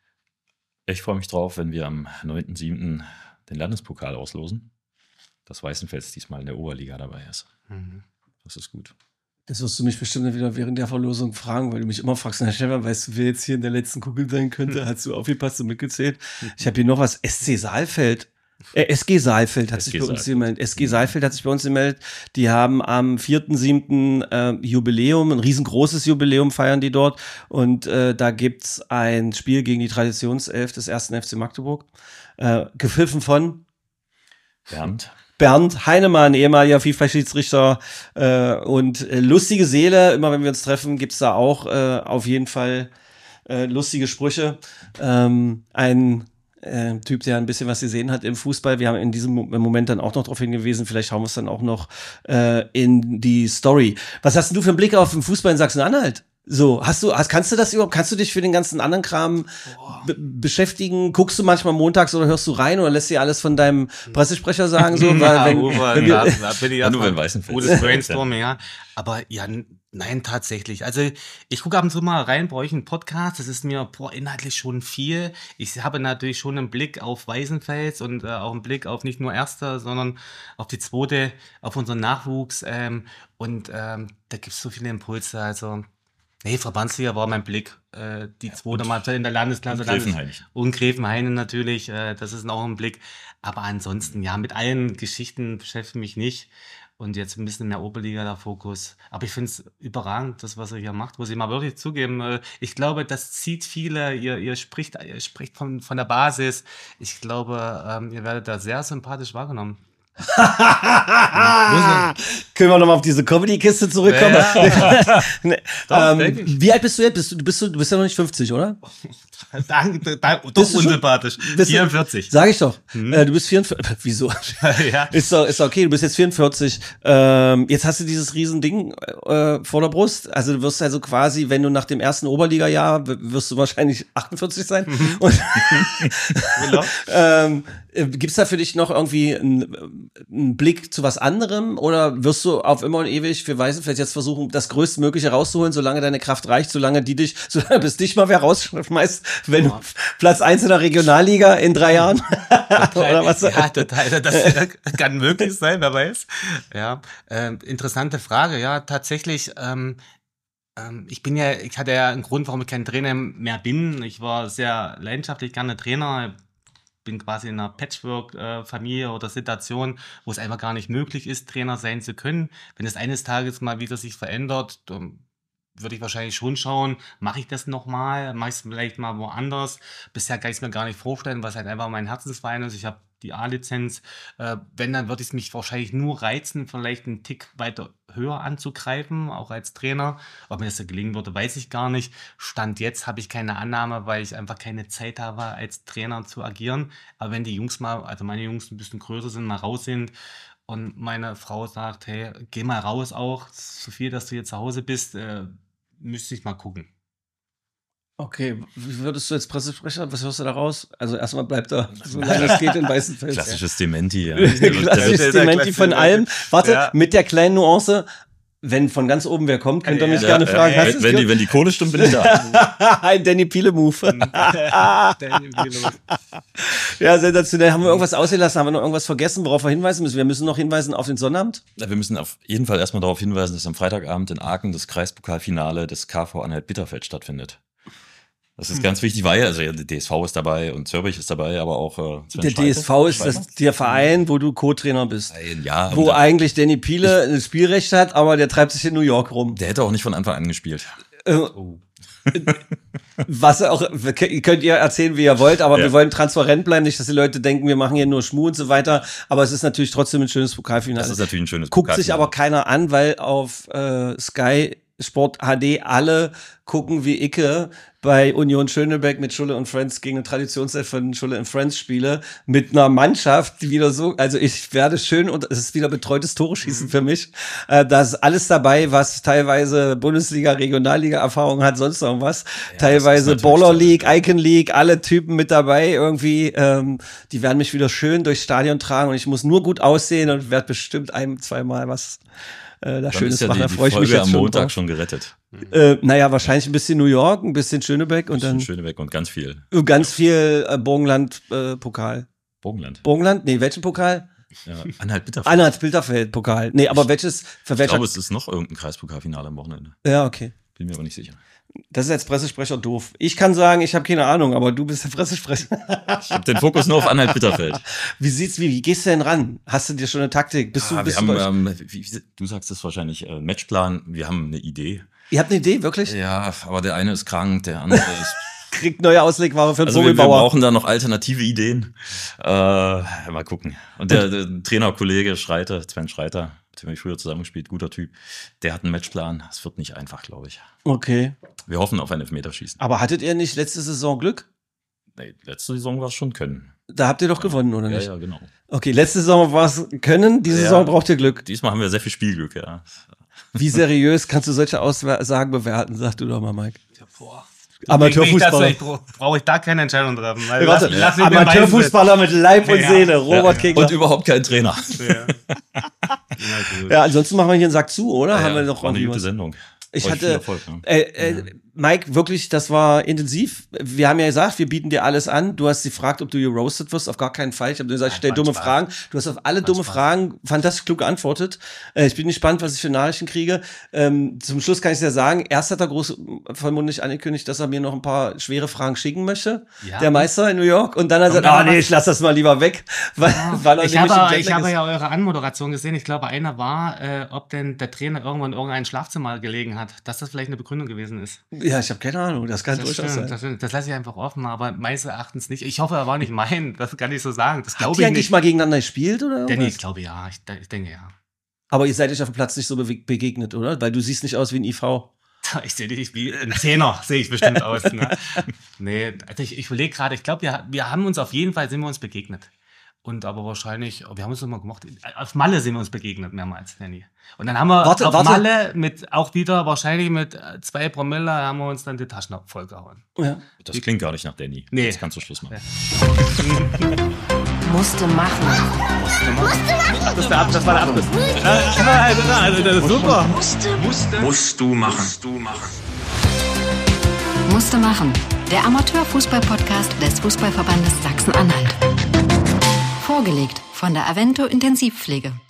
Ich freue mich drauf, wenn wir am neunten siebten den Landespokal auslosen. Das Weißenfels diesmal in der Oberliga dabei ist. Mhm. Das ist gut. Das wirst du mich bestimmt wieder während der Verlosung fragen, weil du mich immer fragst, Herr Stefan, weißt du, wer jetzt hier in der letzten Kugel sein könnte? Hast du aufgepasst und mitgezählt? Ich habe hier noch was. S C Saalfeld. Äh, S G Saalfeld hat S G sich bei uns Saalfeld. gemeldet. S G Saalfeld hat sich bei uns gemeldet. Die haben am vierten siebten äh, Jubiläum, ein riesengroßes Jubiläum feiern die dort. Und äh, da gibt's ein Spiel gegen die Traditionself des ersten F C Magdeburg. Äh, gepfiffen von Bernd, Bernd Heinemann, ehemaliger FIFA-Schiedsrichter äh, und äh, lustige Seele. Immer wenn wir uns treffen, gibt's da auch äh, auf jeden Fall äh, lustige Sprüche. Ähm, ein äh, Typ, der ein bisschen was gesehen hat im Fußball. Wir haben in diesem Mo- Moment dann auch noch darauf hingewiesen, vielleicht hauen wir es dann auch noch äh, in die Story. Was hast denn du für einen Blick auf den Fußball in Sachsen-Anhalt? So, hast du, hast, kannst du das überhaupt, kannst du dich für den ganzen anderen Kram be beschäftigen? Guckst du manchmal montags oder hörst du rein oder lässt dir alles von deinem Pressesprecher sagen? So, weil, Ja, wenn, Uwe, wenn wir, da, da bin ich Ja, nur erstmal wenn Weißenfels. gutes Brainstorming, ja. Aber ja, n- nein, tatsächlich. Also ich gucke ab und zu mal rein bei euch einen Podcast. Das ist mir boah, inhaltlich schon viel. Ich habe natürlich schon einen Blick auf Weißenfels und äh, auch einen Blick auf nicht nur Erste, sondern auf die Zweite, auf unseren Nachwuchs. Ähm, und ähm, da gibt es so viele Impulse. Also nee, Verbandsliga war mein Blick. Äh, die zweite Mal in der Landesklasse. und Gräfenhain. Und Gräfenhain natürlich, äh, das ist auch ein Blick. Aber ansonsten, ja, mit allen Geschichten beschäftige ich mich nicht. Und jetzt ein bisschen mehr Oberliga der Fokus. Aber ich finde es überragend, das, was ihr hier macht. Muss ich mal wirklich zugeben. äh, Ich glaube, das zieht viele. Ihr, ihr spricht, ihr spricht von, von der Basis. Ich glaube, ähm, ihr werdet da sehr sympathisch wahrgenommen. können wir nochmal auf diese Comedy-Kiste zurückkommen? Nee, Doch, ähm, denke ich. wie alt bist du jetzt? Bist du, bist du, du bist ja noch nicht fünfzig, oder? Danke, danke, doch Bist du schon- unsympathisch. Bist du- vierundvierzig. Sag ich doch. Äh, du bist vierundvierzig. Wieso? ja. Ist doch, ist doch okay, du bist jetzt vierundvierzig. Ähm, jetzt hast du dieses riesen Ding äh, vor der Brust. Also du wirst also quasi, wenn du nach dem ersten Oberliga-Jahr, w- wirst du wahrscheinlich achtundvierzig sein. Und Genau. ähm, äh, gibt's da für dich noch irgendwie einen, einen Blick zu was anderem? Oder wirst du auf immer und ewig für Weißenfels jetzt versuchen, das Größtmögliche rauszuholen, solange deine Kraft reicht, solange die dich, solange bis dich mal wer rausschmeißt, wenn du Platz eins in der Regionalliga in drei Jahren? Oder was? Ja, total. Das kann möglich sein, wer weiß. Ja, ähm, interessante Frage. Ja, tatsächlich. Ähm, ähm, ich bin ja, ich hatte ja einen Grund, warum ich kein Trainer mehr bin. Ich war sehr leidenschaftlich gerne Trainer. bin quasi in einer Patchwork-Familie oder Situation, wo es einfach gar nicht möglich ist, Trainer sein zu können. Wenn es eines Tages mal wieder sich verändert, dann würde ich wahrscheinlich schon schauen, mache ich das nochmal, mache ich es vielleicht mal woanders. Bisher kann ich es mir gar nicht vorstellen, was halt einfach mein Herzensverein ist. Ich habe die A-Lizenz. Äh, wenn, dann würde es mich wahrscheinlich nur reizen, vielleicht einen Tick weiter höher anzugreifen, auch als Trainer. Ob mir das so gelingen würde, weiß ich gar nicht. Stand jetzt habe ich keine Annahme, weil ich einfach keine Zeit habe, als Trainer zu agieren. Aber wenn die Jungs mal, also meine Jungs ein bisschen größer sind, mal raus sind, und meine Frau sagt, hey, geh mal raus auch, so viel, dass du jetzt zu Hause bist, äh, müsste ich mal gucken. Okay, wie würdest du jetzt Pressesprecher, was hörst du da raus? Also erstmal bleibt er, solange es geht, in Weißenfels. Klassisches Dementi, ja. Klassisches Dementi von allem. Warte, ja. mit der kleinen Nuance, wenn von ganz oben wer kommt, könnt ihr mich Ja, gerne ja, fragen. ja, Hast du's wenn, wenn, die, gehört? wenn die Kohle stimmt, bin ich da. Ein Danny Piele-Move. Ja, sensationell. Haben wir irgendwas ausgelassen? Haben wir noch irgendwas vergessen, worauf wir hinweisen müssen? Wir müssen noch hinweisen auf den Sonnabend. Wir müssen auf jeden Fall erstmal darauf hinweisen, dass am Freitagabend in Aachen das Kreispokalfinale des K V Anhalt-Bitterfeld stattfindet. Das ist ganz wichtig, weil, also der D S V ist dabei und Zürich ist dabei, aber auch äh, Sven Der Schreiter. D S V ist das, der Verein, wo du Co-Trainer bist. Nein, ja, Wo und der, eigentlich Danny Piele ein Spielrecht hat, aber der treibt sich in New York rum. der hätte auch nicht von Anfang an gespielt. Äh, Was auch, könnt ihr erzählen, wie ihr wollt, aber Ja. wir wollen transparent bleiben, nicht, dass die Leute denken, wir machen hier nur Schmuh und so weiter. Aber es ist natürlich trotzdem ein schönes Pokalfinale. Das ist natürlich ein schönes Guckt sich Pokalfinale. aber keiner an, weil auf äh, Sky Sport H D alle gucken wie Icke bei Union Schönebeck mit Schulle und Friends gegen eine Traditionszeit von Schulle und Friends Spiele mit einer Mannschaft, die wieder so, also ich werde schön und es ist wieder betreutes Tore-Schießen für mich. Äh, da ist alles dabei, was teilweise Bundesliga, Regionalliga Erfahrung hat, sonst irgendwas. Ja, teilweise das ist natürlich Baller toll. League, Icon League, alle Typen mit dabei irgendwie. Ähm, die werden mich wieder schön durchs Stadion tragen und ich muss nur gut aussehen und werde bestimmt ein, zweimal was äh, da Dann Schönes ist ja machen. die, Da die freue ich mich Folge jetzt am schon Montag drauf. schon gerettet. Äh, naja, wahrscheinlich ein bisschen New York, ein bisschen Schönebeck und dann Schönebeck und ganz viel. ganz viel äh, Burgenland-Pokal. Burgenland. Burgenland? Nee, welchen Pokal? Ja, Anhalt-Bitterfeld. Anhalt-Bilderfeld-Pokal. Nee, aber welches, für Ich welcher? glaube, es ist noch irgendein Kreispokalfinale am Wochenende. Ja, okay. Bin mir aber nicht sicher. Das ist jetzt Pressesprecher doof. Ich kann sagen, ich habe keine Ahnung, aber du bist der Pressesprecher. Ich habe den Fokus nur auf Anhalt-Bitterfeld. Wie sieht's, wie, wie gehst du denn ran? Hast du dir schon eine Taktik? Bist du, Ah, bist wir du haben, bei- ähm, wie, wie, du sagst es wahrscheinlich, äh, Matchplan. Wir haben eine Idee. Ihr habt eine Idee, wirklich? Ja, aber der eine ist krank, der andere ist. Kriegt neue Auslegware für den Also wir, wir Vogelbauer. brauchen da noch alternative Ideen. Äh, mal gucken. Und der, der Trainerkollege Schreiter, Sven Schreiter, mit dem habe ich früher zusammengespielt, guter Typ, der hat einen Matchplan. Es wird nicht einfach, glaube ich. Okay. Wir hoffen auf ein Elfmeterschießen. Aber hattet ihr nicht letzte Saison Glück? Nee, letzte Saison war es schon können. Da habt ihr doch gewonnen, oder Ja, nicht? ja, genau. Okay, letzte Saison war es können, diese Ja. Saison braucht ihr Glück. Diesmal haben wir sehr viel Spielglück, ja. Wie seriös kannst du solche Aussagen bewerten? Sag du doch mal, Mike. Boah. Amateurfußballer. Brauche ich da keine Entscheidung treffen. Weil Warte, lass- lass mich mir Amateurfußballer mit Leib und Ja. Seele, Robert Kegler. Und überhaupt kein Trainer. beweisen. Ja. Na gut. Ja, ansonsten machen wir hier einen Sack zu, oder? Haben wir noch war eine irgendwie gute was? Sendung. Ich Euch hatte, viel Erfolg, ne? äh, äh, Mike, wirklich, das war intensiv. Wir haben ja gesagt, wir bieten dir alles an. Du hast gefragt, ob du geroastet wirst. Auf gar keinen Fall. Ich habe nur gesagt, ich stell macht dumme Spaß. Fragen. Du hast auf alle dumme Spaß. Fragen fantastisch klug geantwortet. Äh, ich bin gespannt, was ich für Nachrichten kriege. Ähm, zum Schluss kann ich dir sagen, erst hat er groß vermutlich angekündigt, dass er mir noch ein paar schwere Fragen schicken möchte. Ja. Der Meister in New York. Und dann hat er Und gesagt, dann ah nee, was- ich lass das mal lieber weg. Weil, weil er Ich nämlich habe, im ich Jetlag habe ist. ja eure Anmoderation gesehen. Ich glaube, einer war, äh, ob denn der Trainer irgendwann in irgendeinem Schlafzimmer gelegen hat, dass das vielleicht eine Begründung gewesen ist. Ja, ich habe keine Ahnung. Das kann Das durchaus stimmt, sein. das, stimmt. Das lasse ich einfach offen, aber meines Erachtens nicht. Ich hoffe, er war nicht mein. Das kann ich so sagen. Das Habt glaube ihr ich eigentlich nicht. mal gegeneinander gespielt oder? Danny, irgendwas? ich glaube ja. Ich, ich denke ja. Aber ihr seid euch auf dem Platz nicht so bewe- begegnet, oder? Weil du siehst nicht aus wie ein I V. Ich sehe dich wie ein Zehner, sehe ich bestimmt aus. Ne? Nee, also ich, ich überlege gerade, ich glaube, wir, wir haben uns auf jeden Fall, sind wir uns begegnet. Und aber wahrscheinlich, wir haben uns immer gemacht, auf Malle sind wir uns begegnet mehrmals, Danny. Und dann haben wir Warte, auf warte. Malle mit, auch wieder wahrscheinlich mit äh, zwei Promille, haben wir uns dann die Taschen vollgehauen. Ja. Das klingt gar nicht nach Danny. Nee. Jetzt kannst du Schluss machen. Musste machen. Das, ist der Ab, das war der Abschluss. Also, das ist super. Musst du machen. Musst du machen. Musste machen. Der Amateurfußball-Podcast des Fußballverbandes Sachsen-Anhalt. Vorgelegt von der Avento Intensivpflege.